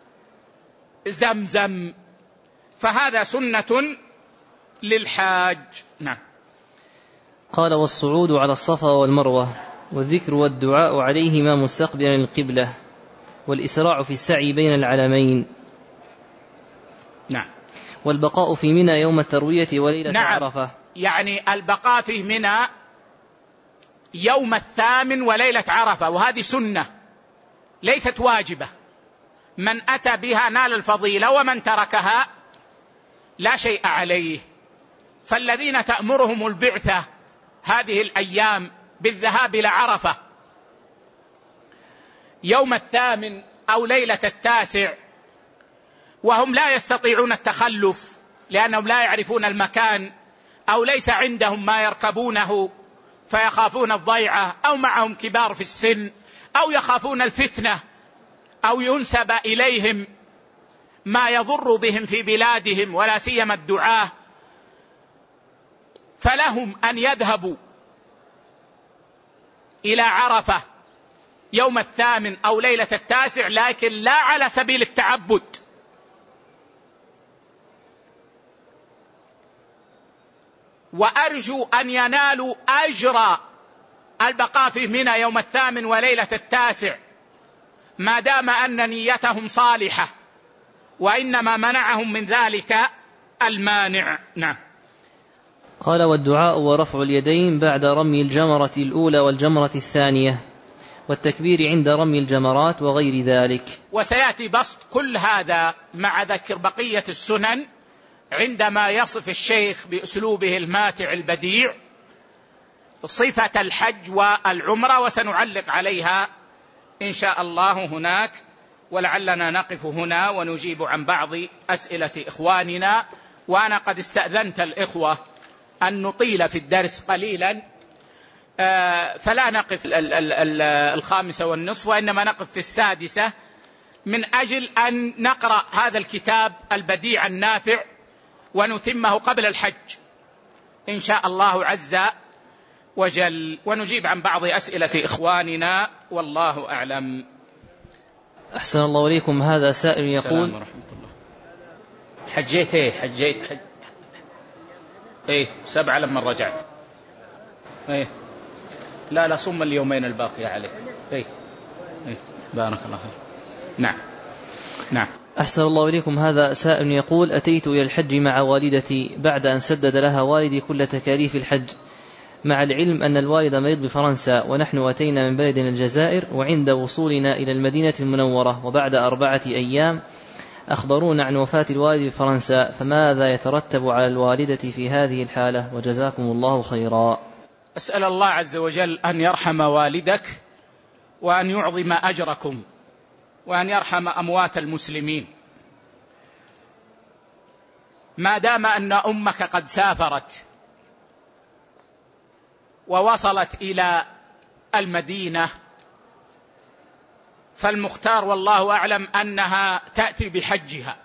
A: زمزم، فهذا سنة للحاج. نعم.
B: قال: والصعود على الصفا والمروة والذكر والدعاء عليهما مستقبلا القبلة والإسراع في السعي بين العلمين.
A: نعم.
B: والبقاء في منى يوم التروية وليلة
A: نعم.
B: عرفة.
A: يعني البقاء في منى يوم الثامن وليلة عرفة، وهذه سنة ليست واجبة، من أتى بها نال الفضيلة ومن تركها لا شيء عليه. فالذين تأمرهم البعثة هذه الأيام بالذهاب إلى عرفة يوم الثامن أو ليلة التاسع وهم لا يستطيعون التخلف لأنهم لا يعرفون المكان أو ليس عندهم ما يركبونه فيخافون الضيعة، أو معهم كبار في السن، أو يخافون الفتنة، أو ينسب إليهم ما يضر بهم في بلادهم ولا سيما الدعاة، فلهم أن يذهبوا إلى عرفة يوم الثامن أو ليلة التاسع، لكن لا على سبيل التعبد، وأرجو أن ينالوا أجر البقاء في منى يوم الثامن وليلة التاسع ما دام أن نيتهم صالحة، وإنما منعهم من ذلك المانع. نعم.
B: قال: والدعاء ورفع اليدين بعد رمي الجمرة الأولى والجمرة الثانية والتكبير عند رمي الجمرات وغير ذلك.
A: وسيأتي بسط كل هذا مع ذكر بقية السنن عندما يصف الشيخ بأسلوبه الماتع البديع صفة الحج والعمرة، وسنعلق عليها إن شاء الله هناك. ولعلنا نقف هنا ونجيب عن بعض أسئلة إخواننا، وأنا قد استأذنت الإخوة أن نطيل في الدرس قليلا، فلا نقف الخامسة والنصف، وإنما نقف في السادسة من أجل أن نقرأ هذا الكتاب البديع النافع ونتمه قبل الحج إن شاء الله عز وجل، ونجيب عن بعض أسئلة إخواننا والله أعلم.
B: أحسن الله إليكم. هذا سائل يقول:
A: السلام ورحمة الله. حجيت ايه حجيت حج ايه سبعة لما رجعت. ايه لا لا صم اليومين الباقية عليك. ايه ايه بارك الله فيك. نعم نعم.
B: أحسن الله إليكم. هذا سائل يقول: أتيت إلى الحج مع والدتي بعد أن سدد لها والدي كل تكاليف الحج، مع العلم أن الوالد مريض بفرنسا، ونحن أتينا من بلدنا الجزائر، وعند وصولنا إلى المدينة المنورة وبعد أربعة أيام أخبرونا عن وفاة الوالد بفرنسا، فماذا يترتب على الوالدة في هذه الحالة؟ وجزاكم الله خيرا.
A: أسأل الله عز وجل أن يرحم والدك وأن يعظم أجركم وأن يرحم أموات المسلمين. ما دام أن أمك قد سافرت ووصلت إلى المدينة فالمختار والله أعلم أنها تأتي بحجها،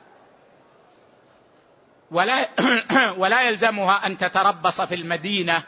A: ولا, ولا يلزمها أن تتربص في المدينة،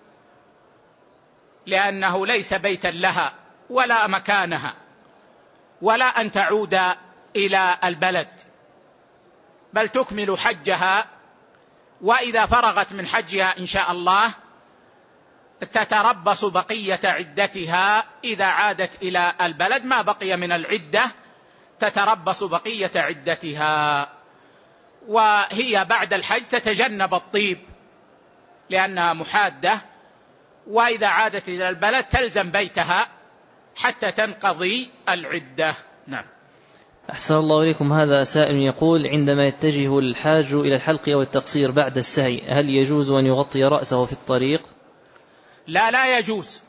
A: لأنه ليس بيتا لها ولا مكانها، ولا أن تعود إلى البلد، بل تكمل حجها، وإذا فرغت من حجها إن شاء الله تتربص بقية عدتها. إذا عادت إلى البلد ما بقي من العدة تتربص بقية عدتها، وهي بعد الحج تتجنب الطيب لأنها محادة، وإذا عادت إلى البلد تلزم بيتها حتى تنقضي العدة. نعم.
B: أحسن الله إليكم. هذا سائل يقول: عندما يتجه الحاج إلى الحلق أو التقصير بعد السعي، هل يجوز أن يغطي رأسه في الطريق؟
A: لا لا يجوز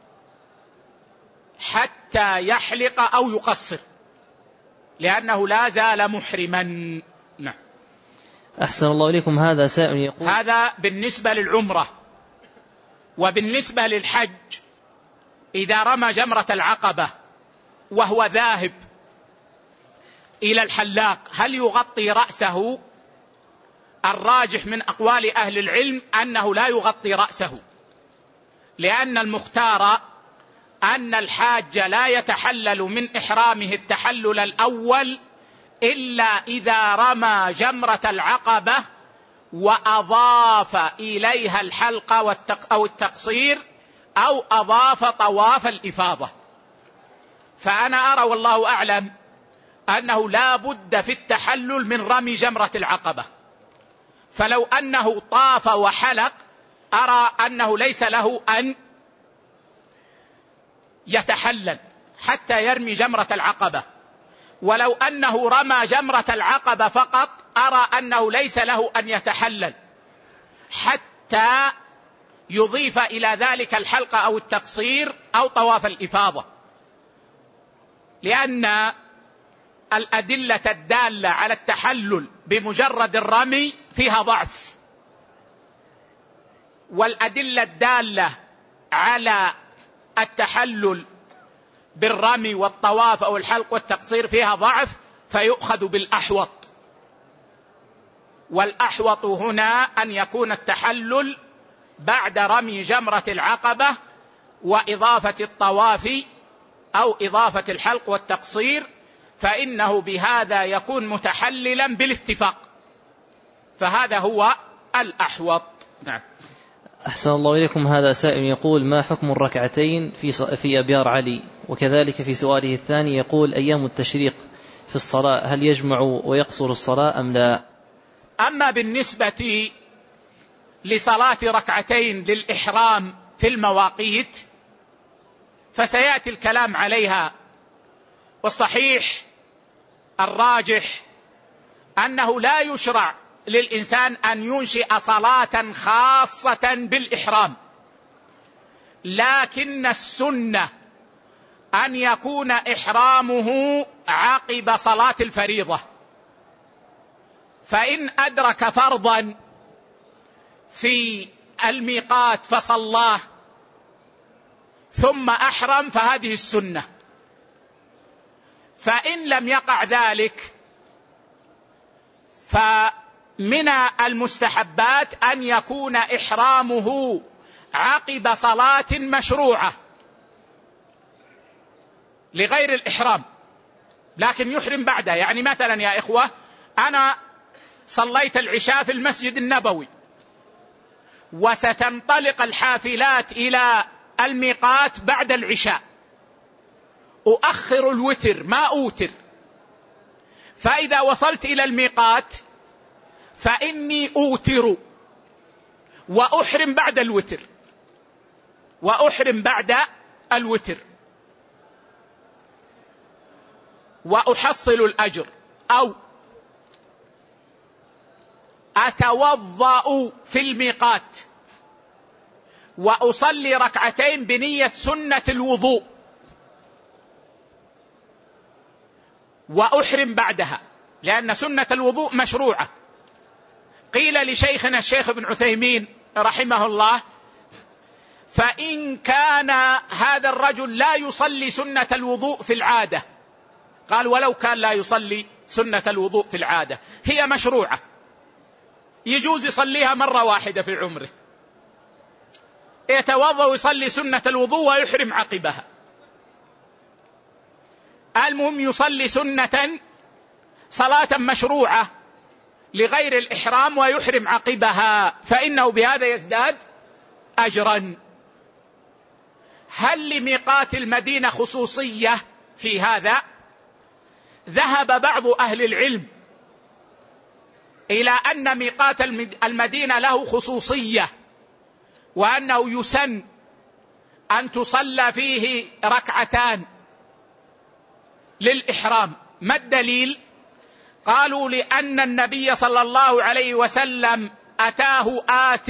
A: حتى يحلق أو يقصر، لأنه لا زال محرما. نعم.
B: أحسن الله إليكم. هذا سائل يقول:
A: هذا بالنسبة للعمرة. وبالنسبة للحج إذا رمى جمرة العقبة وهو ذاهب إلى الحلاق هل يغطي رأسه؟ الراجح من أقوال أهل العلم أنه لا يغطي رأسه، لأن المختار أن الحاج لا يتحلل من إحرامه التحلل الأول إلا إذا رمى جمرة العقبة وأضاف إليها الحلق أو التقصير أو أضاف طواف الإفاضة. فأنا أرى والله أعلم أنه لا بد في التحلل من رمي جمرة العقبة، فلو أنه طاف وحلق أرى أنه ليس له أن يتحلل حتى يرمي جمرة العقبة، ولو أنه رمى جمرة العقبة فقط أرى أنه ليس له أن يتحلل حتى يضيف إلى ذلك الحلق أو التقصير أو طواف الإفاضة، لأن الأدلة الدالة على التحلل بمجرد الرمي فيها ضعف، والأدلة الدالة على التحلل بالرمي والطواف أو الحلق والتقصير فيها ضعف، فيؤخذ بالأحوط. والأحوط هنا أن يكون التحلل بعد رمي جمرة العقبة وإضافة الطواف أو إضافة الحلق والتقصير، فإنه بهذا يكون متحللا بالاتفاق، فهذا هو الأحوط. نعم.
B: أحسن الله إليكم. هذا سائل يقول: ما حكم الركعتين في في أبيار علي؟ وكذلك في سؤاله الثاني يقول: أيام التشريق في الصلاة هل يجمع ويقصر الصلاة أم لا؟
A: أما بالنسبة لصلاة ركعتين للإحرام في المواقيت فسيأتي الكلام عليها، والصحيح الراجح أنه لا يشرع للإنسان أن ينشئ صلاة خاصة بالإحرام، لكن السنة أن يكون إحرامه عقب صلاة الفريضة، فإن أدرك فرضا في الميقات فصلاه ثم أحرم فهذه السنة. فإن لم يقع ذلك فمن المستحبات أن يكون إحرامه عقب صلاة مشروعة لغير الإحرام، لكن يحرم بعدها. يعني مثلا يا إخوة، أنا صليت العشاء في المسجد النبوي وستنطلق الحافلات إلى الميقات بعد العشاء، أؤخر الوتر ما أوتر، فإذا وصلت إلى الميقات فإني أوتر وأحرم بعد الوتر وأحرم بعد الوتر وأحصل الأجر. أو أتوضأ في الميقات وأصلي ركعتين بنية سنة الوضوء وأحرم بعدها، لأن سنة الوضوء مشروعة. قيل لشيخنا الشيخ ابن عثيمين رحمه الله: فإن كان هذا الرجل لا يصلي سنة الوضوء في العادة، قال: ولو كان لا يصلي سنة الوضوء في العادة، هي مشروعة، يجوز يصليها مرة واحدة في عمره، يتوضأ ويصلي سنة الوضوء ويحرم عقبها. المهم يصلي سنة صلاة مشروعة لغير الإحرام ويحرم عقبها، فإنه بهذا يزداد أجرا. هل لميقات المدينة خصوصية في هذا؟ ذهب بعض أهل العلم إلى أن ميقات المدينة له خصوصية، وأنه يسن أن تصلى فيه ركعتان للإحرام. ما الدليل؟ قالوا: لأن النبي صلى الله عليه وسلم أتاه آت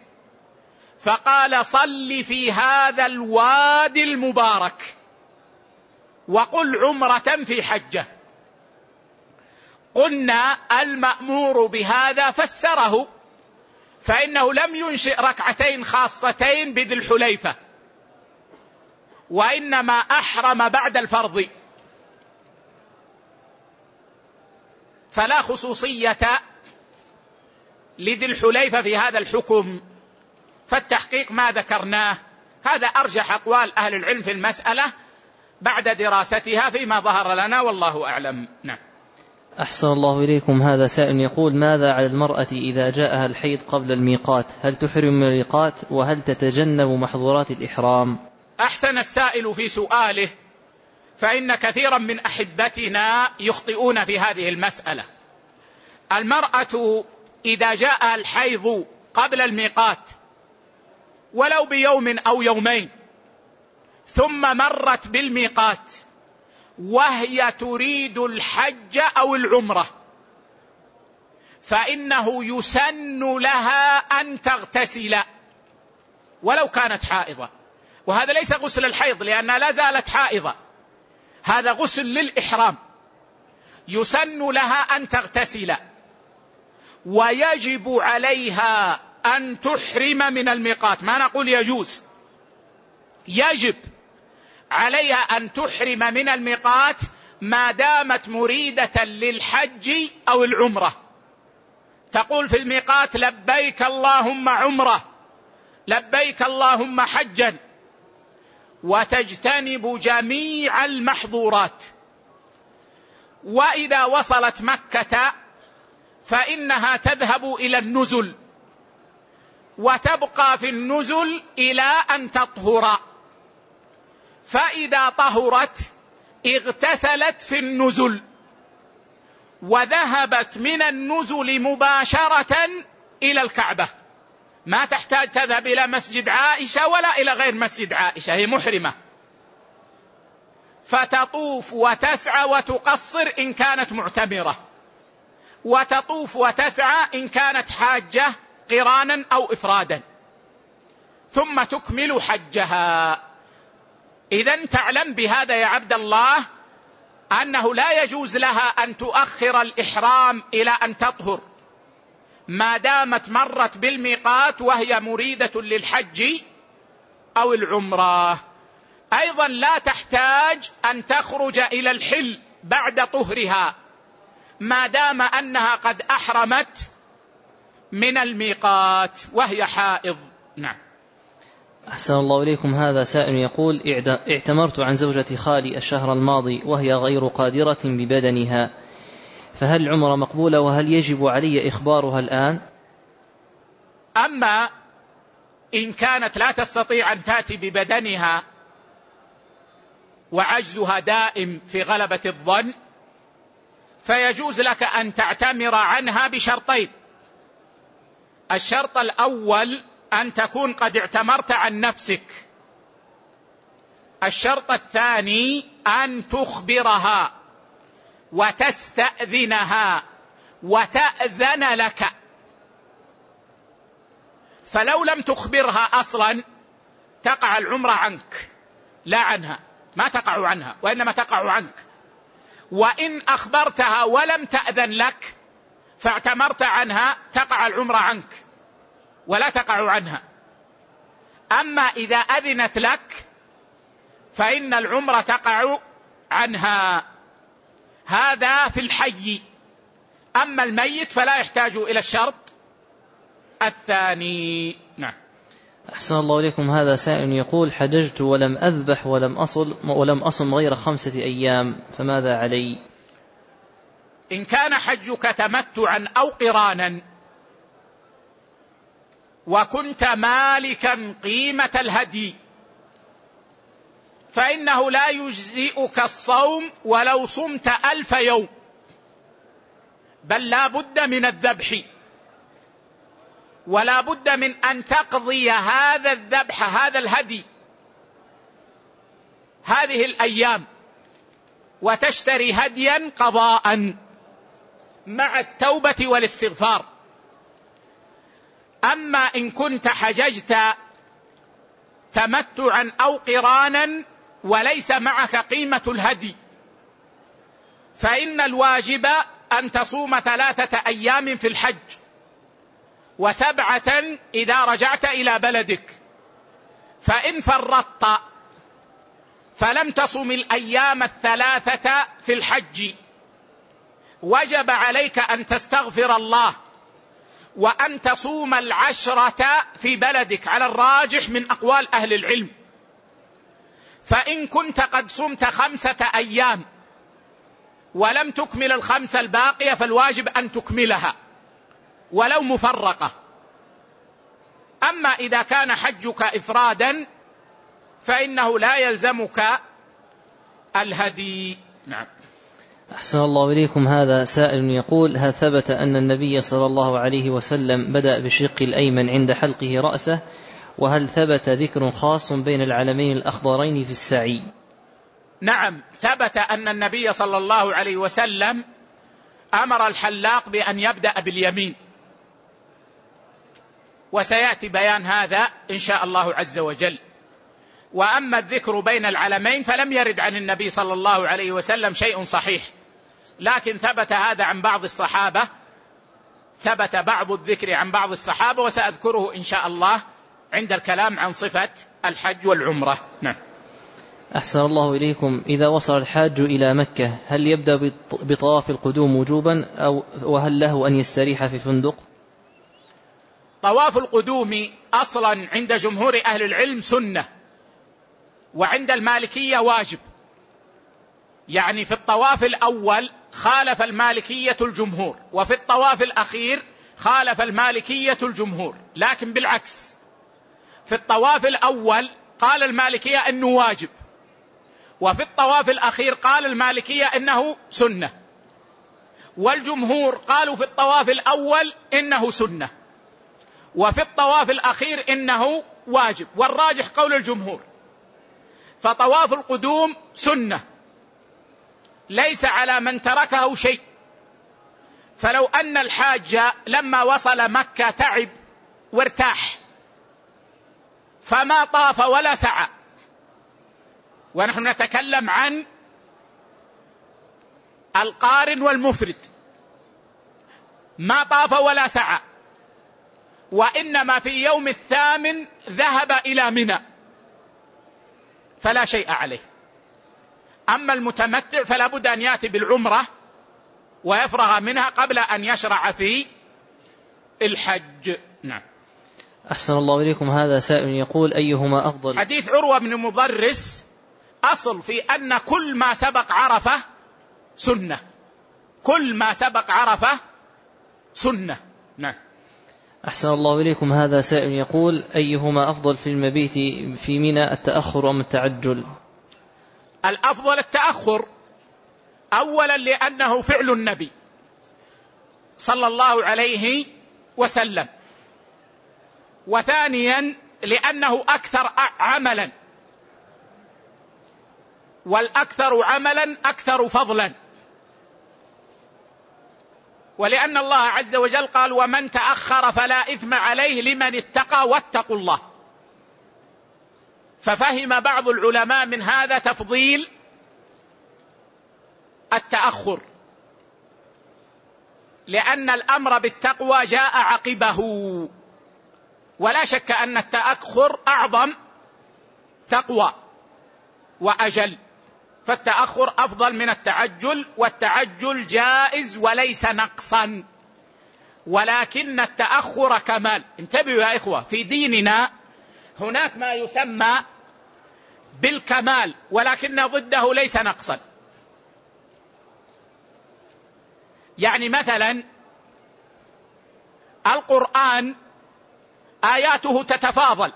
A: فقال: صل في هذا الوادي المبارك وقل عمرة في حجة. قلنا المأمور بهذا فسره، فإنه لم ينشئ ركعتين خاصتين بذي الحليفة، وإنما أحرم بعد الفرض، فلا خصوصية لذي الحليفة في هذا الحكم. فالتحقيق ما ذكرناه، هذا أرجح أقوال أهل العلم في المسألة بعد دراستها فيما ظهر لنا، والله أعلم. نعم.
B: أحسن الله إليكم. هذا سائل يقول: ماذا على المرأة إذا جاءها الحيض قبل الميقات؟ هل تحرم من الميقات وهل تتجنب محظورات الإحرام؟
A: أحسن السائل في سؤاله، فإن كثيرا من أحبتنا يخطئون في هذه المسألة. المرأة إذا جاءها الحيض قبل الميقات ولو بيوم أو يومين ثم مرت بالميقات وهي تريد الحج أو العمرة، فإنه يسن لها أن تغتسل ولو كانت حائضة. وهذا ليس غسل الحيض لأنها لا زالت حائضة، هذا غسل للإحرام. يسن لها أن تغتسل، ويجب عليها أن تحرم من الميقات. ما نقول يجوز، يجب عليها أن تحرم من الميقات ما دامت مريدة للحج أو العمرة. تقول في الميقات: لبيك اللهم عمرة، لبيك اللهم حجا، وتجتنب جميع المحظورات. وإذا وصلت مكة فإنها تذهب إلى النزل وتبقى في النزل إلى أن تطهر، فإذا طهرت اغتسلت في النزل وذهبت من النزل مباشرة إلى الكعبة، ما تحتاج تذهب إلى مسجد عائشة ولا إلى غير مسجد عائشة، هي محرمة، فتطوف وتسعى وتقصر إن كانت معتمرة، وتطوف وتسعى إن كانت حاجة قرانا أو إفرادا، ثم تكمل حجها. إذن تعلم بهذا يا عبد الله أنه لا يجوز لها أن تؤخر الإحرام إلى أن تطهر ما دامت مرت بالميقات وهي مريدة للحج أو العمرة. أيضا لا تحتاج أن تخرج إلى الحل بعد طهرها ما دام أنها قد أحرمت من الميقات وهي حائض. نعم.
B: أحسن الله إليكم. هذا سائل يقول: اعتمرت عن زوجة خالي الشهر الماضي وهي غير قادرة ببدنها، فهل العمرة مقبولة وهل يجب علي إخبارها الآن؟
A: أما إن كانت لا تستطيع أن تأتي ببدنها وعجزها دائم في غلبة الظن، فيجوز لك أن تعتمر عنها بشرطين: الشرط الأول أن تكون قد اعتمرت عن نفسك، الشرط الثاني أن تخبرها وتستأذنها وتأذن لك. فلو لم تخبرها أصلا تقع العمرة عنك لا عنها، ما تقع عنها وإنما تقع عنك. وإن أخبرتها ولم تأذن لك فاعتمرت عنها تقع العمرة عنك ولا تقع عنها. أما إذا أذنت لك فإن العمرة تقع عنها. هذا في الحي. أما الميت فلا يحتاج إلى الشرط الثاني. نعم.
B: أحسن الله إليكم. هذا سائل يقول: حججت ولم أذبح ولم أصل ولم أصم غير خمسة أيام، فماذا علي؟
A: إن كان حجك تمتعا أو قرانا وكنت مالكا قيمة الهدي فإنه لا يجزئك الصوم ولو صمت ألف يوم، بل لا بد من الذبح، ولا بد من أن تقضي هذا الذبح هذا الهدي هذه الأيام وتشتري هديا قضاء مع التوبة والاستغفار. أما إن كنت حججت تمتعا أو قرانا وليس معك قيمة الهدي فإن الواجب أن تصوم ثلاثة أيام في الحج وسبعة إذا رجعت إلى بلدك. فإن فرطت فلم تصم الأيام الثلاثة في الحج وجب عليك أن تستغفر الله وأن تصوم العشرة في بلدك على الراجح من أقوال أهل العلم. فإن كنت قد صمت خمسة أيام ولم تكمل الخمسة الباقية فالواجب أن تكملها ولو مفرقة. أما إذا كان حجك إفرادا فإنه لا يلزمك الهدي. نعم.
B: أحسن الله إليكم. هذا سائل يقول: هل ثبت أن النبي صلى الله عليه وسلم بدأ بالشق الأيمن عند حلقه رأسه؟ وهل ثبت ذكر خاص بين العلمين الأخضرين في السعي؟
A: نعم، ثبت أن النبي صلى الله عليه وسلم أمر الحلاق بأن يبدأ باليمين، وسيأتي بيان هذا إن شاء الله عز وجل. وأما الذكر بين العلمين فلم يرد عن النبي صلى الله عليه وسلم شيء صحيح، لكن ثبت هذا عن بعض الصحابة، ثبت بعض الذكر عن بعض الصحابة، وسأذكره إن شاء الله عند الكلام عن صفة الحج والعمرة. نعم.
B: أحسن الله إليكم. إذا وصل الحاج إلى مكة هل يبدأ بطواف القدوم وجوبا أو وهل له أن يستريح في فندق؟
A: طواف القدوم أصلا عند جمهور أهل العلم سنة، وعند المالكية واجب. يعني في الطواف الأول خالف المالكية الجمهور، وفي الطواف الأخير خالف المالكية الجمهور، لكن بالعكس، في الطواف الأول قال المالكية أنه واجب، وفي الطواف الأخير قال المالكية أنه سنة، والجمهور قالوا في الطواف الأول إنه سنة وفي الطواف الأخير إنه واجب، والراجح قول الجمهور. فطواف القدوم سنة ليس على من تركه شيء. فلو أن الحاج لما وصل مكة تعب وارتاح فما طاف ولا سعى، ونحن نتكلم عن القارن والمفرد ما طاف ولا سعى، وإنما في يوم الثامن ذهب إلى منى فلا شيء عليه. أما المتمتع فلا بد أن يأتي بالعمرة ويفرغ منها قبل أن يشرع في الحج. نعم.
B: أحسن الله إليكم. هذا سائل يقول أيهما أفضل؟
A: حديث عروة بن مضرس أصل في أن كل ما سبق عرفة سنة، كل ما سبق عرفة سنة. نعم.
B: أحسن الله إليكم. هذا سائل يقول أيهما أفضل في المبيت في منى، التأخر أم التعجل؟
A: الأفضل التأخر، أولا لأنه فعل النبي صلى الله عليه وسلم، وثانيا لأنه أكثر عملا، والأكثر عملا أكثر فضلا، ولأن الله عز وجل قال ومن تأخر فلا إثم عليه لمن اتقى واتقوا الله. ففهم بعض العلماء من هذا تفضيل التأخر، لأن الأمر بالتقوى جاء عقبه، ولا شك أن التأخر أعظم تقوى وأجل، فالتأخر أفضل من التعجل، والتعجل جائز وليس نقصا، ولكن التأخر كمال. انتبهوا يا إخوة، في ديننا هناك ما يسمى بالكمال ولكن ضده ليس نقصا. يعني مثلا القرآن آياته تتفاضل،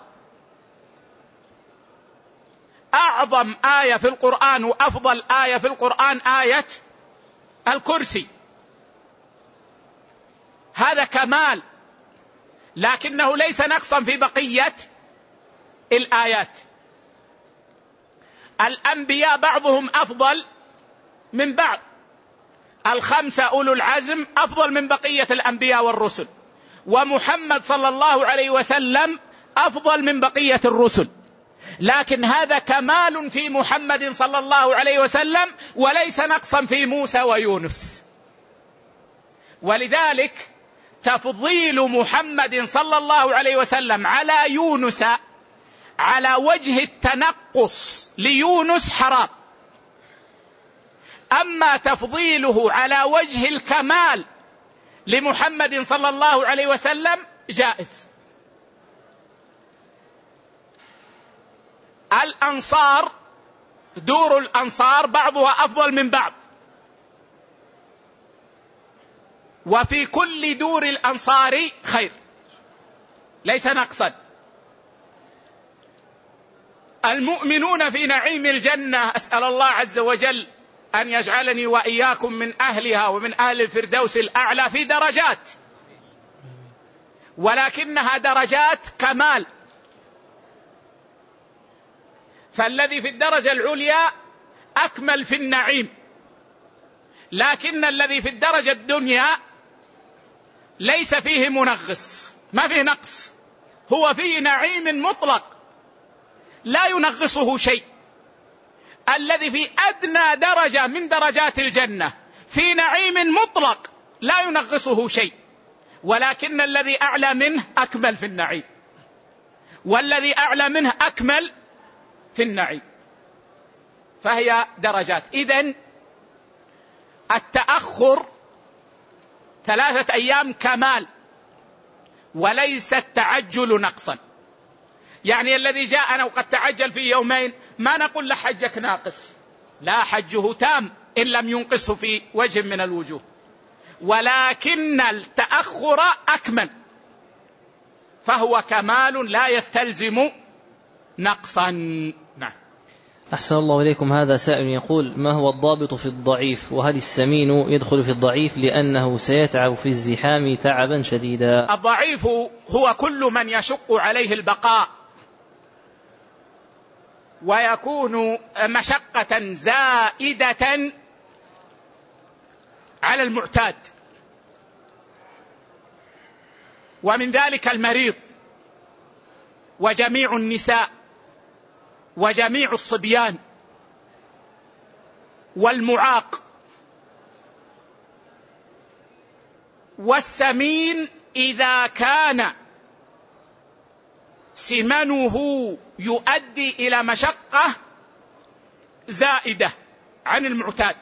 A: أعظم آية في القرآن وأفضل آية في القرآن آية الكرسي، هذا كمال لكنه ليس نقصا في بقية الآيات. الأنبياء بعضهم أفضل من بعض، الخمسة أولو العزم أفضل من بقية الأنبياء والرسل، ومحمد صلى الله عليه وسلم أفضل من بقية الرسل، لكن هذا كمال في محمد صلى الله عليه وسلم وليس نقصا في موسى ويونس. ولذلك تفضيل محمد صلى الله عليه وسلم على يونس على وجه التنقص ليونس حرام، أما تفضيله على وجه الكمال لمحمد صلى الله عليه وسلم جائز. الأنصار دور الأنصار بعضها أفضل من بعض، وفي كل دور الأنصار خير ليس نقصا. المؤمنون في نعيم الجنة، أسأل الله عز وجل أن يجعلني وإياكم من أهلها ومن أهل الفردوس الأعلى، في درجات ولكنها درجات كمال، فالذي في الدرجة العليا أكمل في النعيم، لكن الذي في الدرجة الدنيا ليس فيه منغص، ما فيه نقص، هو فيه نعيم مطلق لا ينغصه شيء. الذي في أدنى درجة من درجات الجنة في نعيم مطلق لا ينغصه شيء، ولكن الذي أعلى منه أكمل في النعيم، والذي أعلى منه أكمل في النعيم، فهي درجات. إذن التأخر ثلاثة أيام كمال وليس التعجل نقصا. يعني الذي جاءنا وقد تعجل في يومين ما نقول له حجك ناقص، لا، حجه تام إن لم ينقصه في وجه من الوجوه، ولكن التأخر أكمل، فهو كمال لا يستلزم نقصا. نعم.
B: أحسن الله إليكم. هذا سائل يقول ما هو الضابط في الضعيف، وهل السمين يدخل في الضعيف لأنه سيتعب في الزحام تعبا شديدا؟
A: الضعيف هو كل من يشق عليه البقاء ويكون مشقة زائدة على المعتاد، ومن ذلك المريض وجميع النساء وجميع الصبيان والمعاق والسمين إذا كان سمنه يؤدي إلى مشقة زائدة عن المعتاد،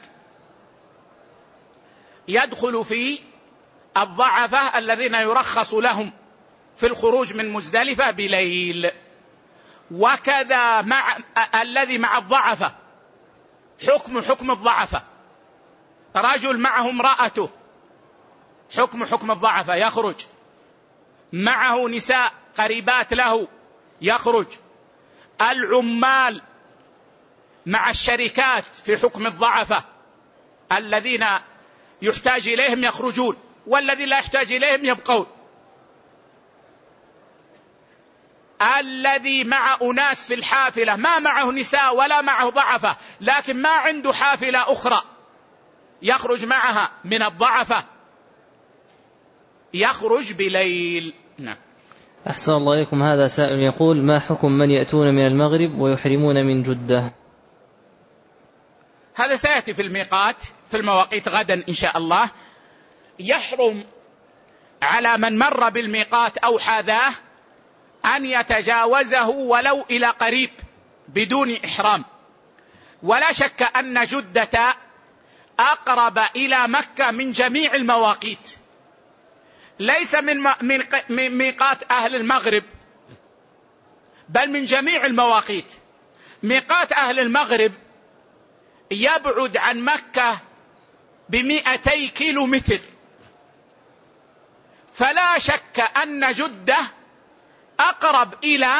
A: يدخل في الضعفة الذين يرخص لهم في الخروج من مزدلفة بليل. وكذا مع الذي مع الضعفة حكم حكم الضعفة، رجل معه امرأته حكم حكم الضعفة يخرج، معه نساء قريبات له يخرج، العمال مع الشركات في حكم الضعفة الذين يحتاج إليهم يخرجون والذي لا يحتاج إليهم يبقون. الذي مع أناس في الحافلة ما معه نساء ولا معه ضعفة لكن ما عنده حافلة أخرى يخرج معها من الضعفة يخرج بليل. نعم.
B: أحسن الله إليكم. هذا سائل يقول: ما حكم من يأتون من المغرب ويحرمون من جدة؟
A: هذا سيأتي في الميقات في المواقيت غدا إن شاء الله. يحرم على من مر بالميقات أو حاذاه أن يتجاوزه ولو إلى قريب بدون إحرام. ولا شك أن جدة أقرب إلى مكة من جميع المواقيت، ليس من من ميقات أهل المغرب بل من جميع المواقيت. ميقات أهل المغرب يبعد عن مكة بمئتي كيلو متر، فلا شك أن جدة أقرب إلى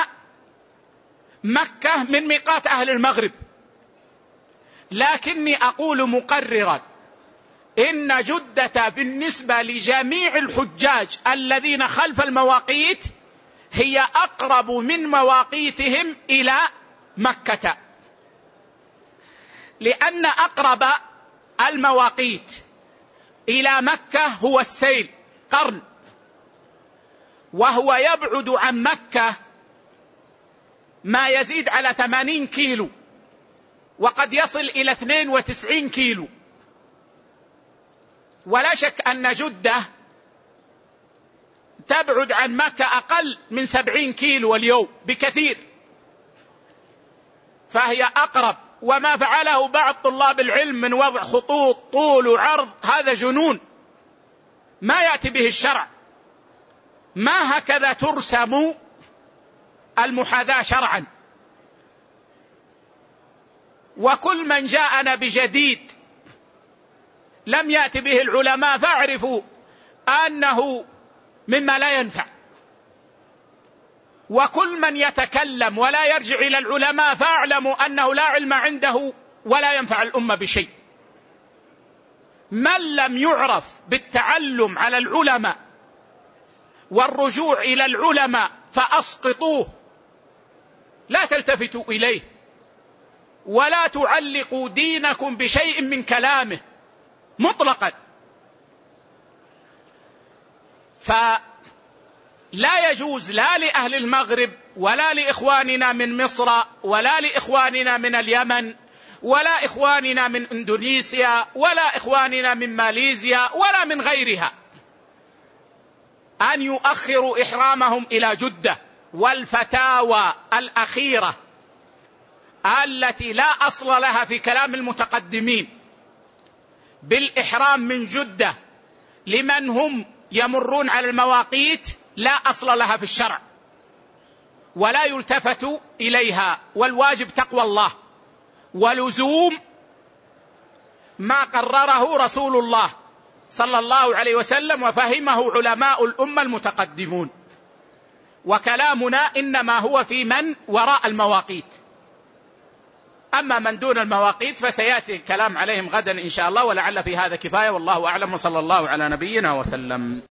A: مكة من ميقات أهل المغرب. لكني أقول مقررا إن جدة بالنسبة لجميع الحجاج الذين خلف المواقيت هي أقرب من مواقيتهم إلى مكة، لأن أقرب المواقيت إلى مكة هو السيل قرن، وهو يبعد عن مكة ما يزيد على ثمانين كيلو وقد يصل إلى اثنين وتسعين كيلو. ولا شك أن جدة تبعد عن مكة أقل من سبعين كيلو اليوم بكثير، فهي أقرب. وما فعله بعض طلاب العلم من وضع خطوط طول وعرض هذا جنون ما يأتي به الشرع، ما هكذا ترسم المحاذاة شرعا. وكل من جاءنا بجديد لم يأتي به العلماء فاعرفوا أنه مما لا ينفع، وكل من يتكلم ولا يرجع إلى العلماء فاعلموا أنه لا علم عنده ولا ينفع الأمة بشيء. من لم يعرف بالتعلم على العلماء والرجوع إلى العلماء فأسقطوه، لا تلتفتوا إليه ولا تعلقوا دينكم بشيء من كلامه مطلقا. فلا يجوز لا لأهل المغرب ولا لإخواننا من مصر ولا لإخواننا من اليمن ولا إخواننا من إندونيسيا ولا إخواننا من ماليزيا ولا من غيرها أن يؤخروا إحرامهم إلى جدة. والفتاوى الأخيرة التي لا أصل لها في كلام المتقدمين بالإحرام من جدة لمن هم يمرون على المواقيت لا أصل لها في الشرع ولا يلتفت إليها، والواجب تقوى الله ولزوم ما قرره رسول الله صلى الله عليه وسلم وفهمه علماء الأمة المتقدمون. وكلامنا إنما هو في من وراء المواقيت، أما من دون المواقيت فسيأتي الكلام عليهم غدا إن شاء الله، ولعل في هذا كفاية، والله أعلم، وصلى الله على نبينا وسلم.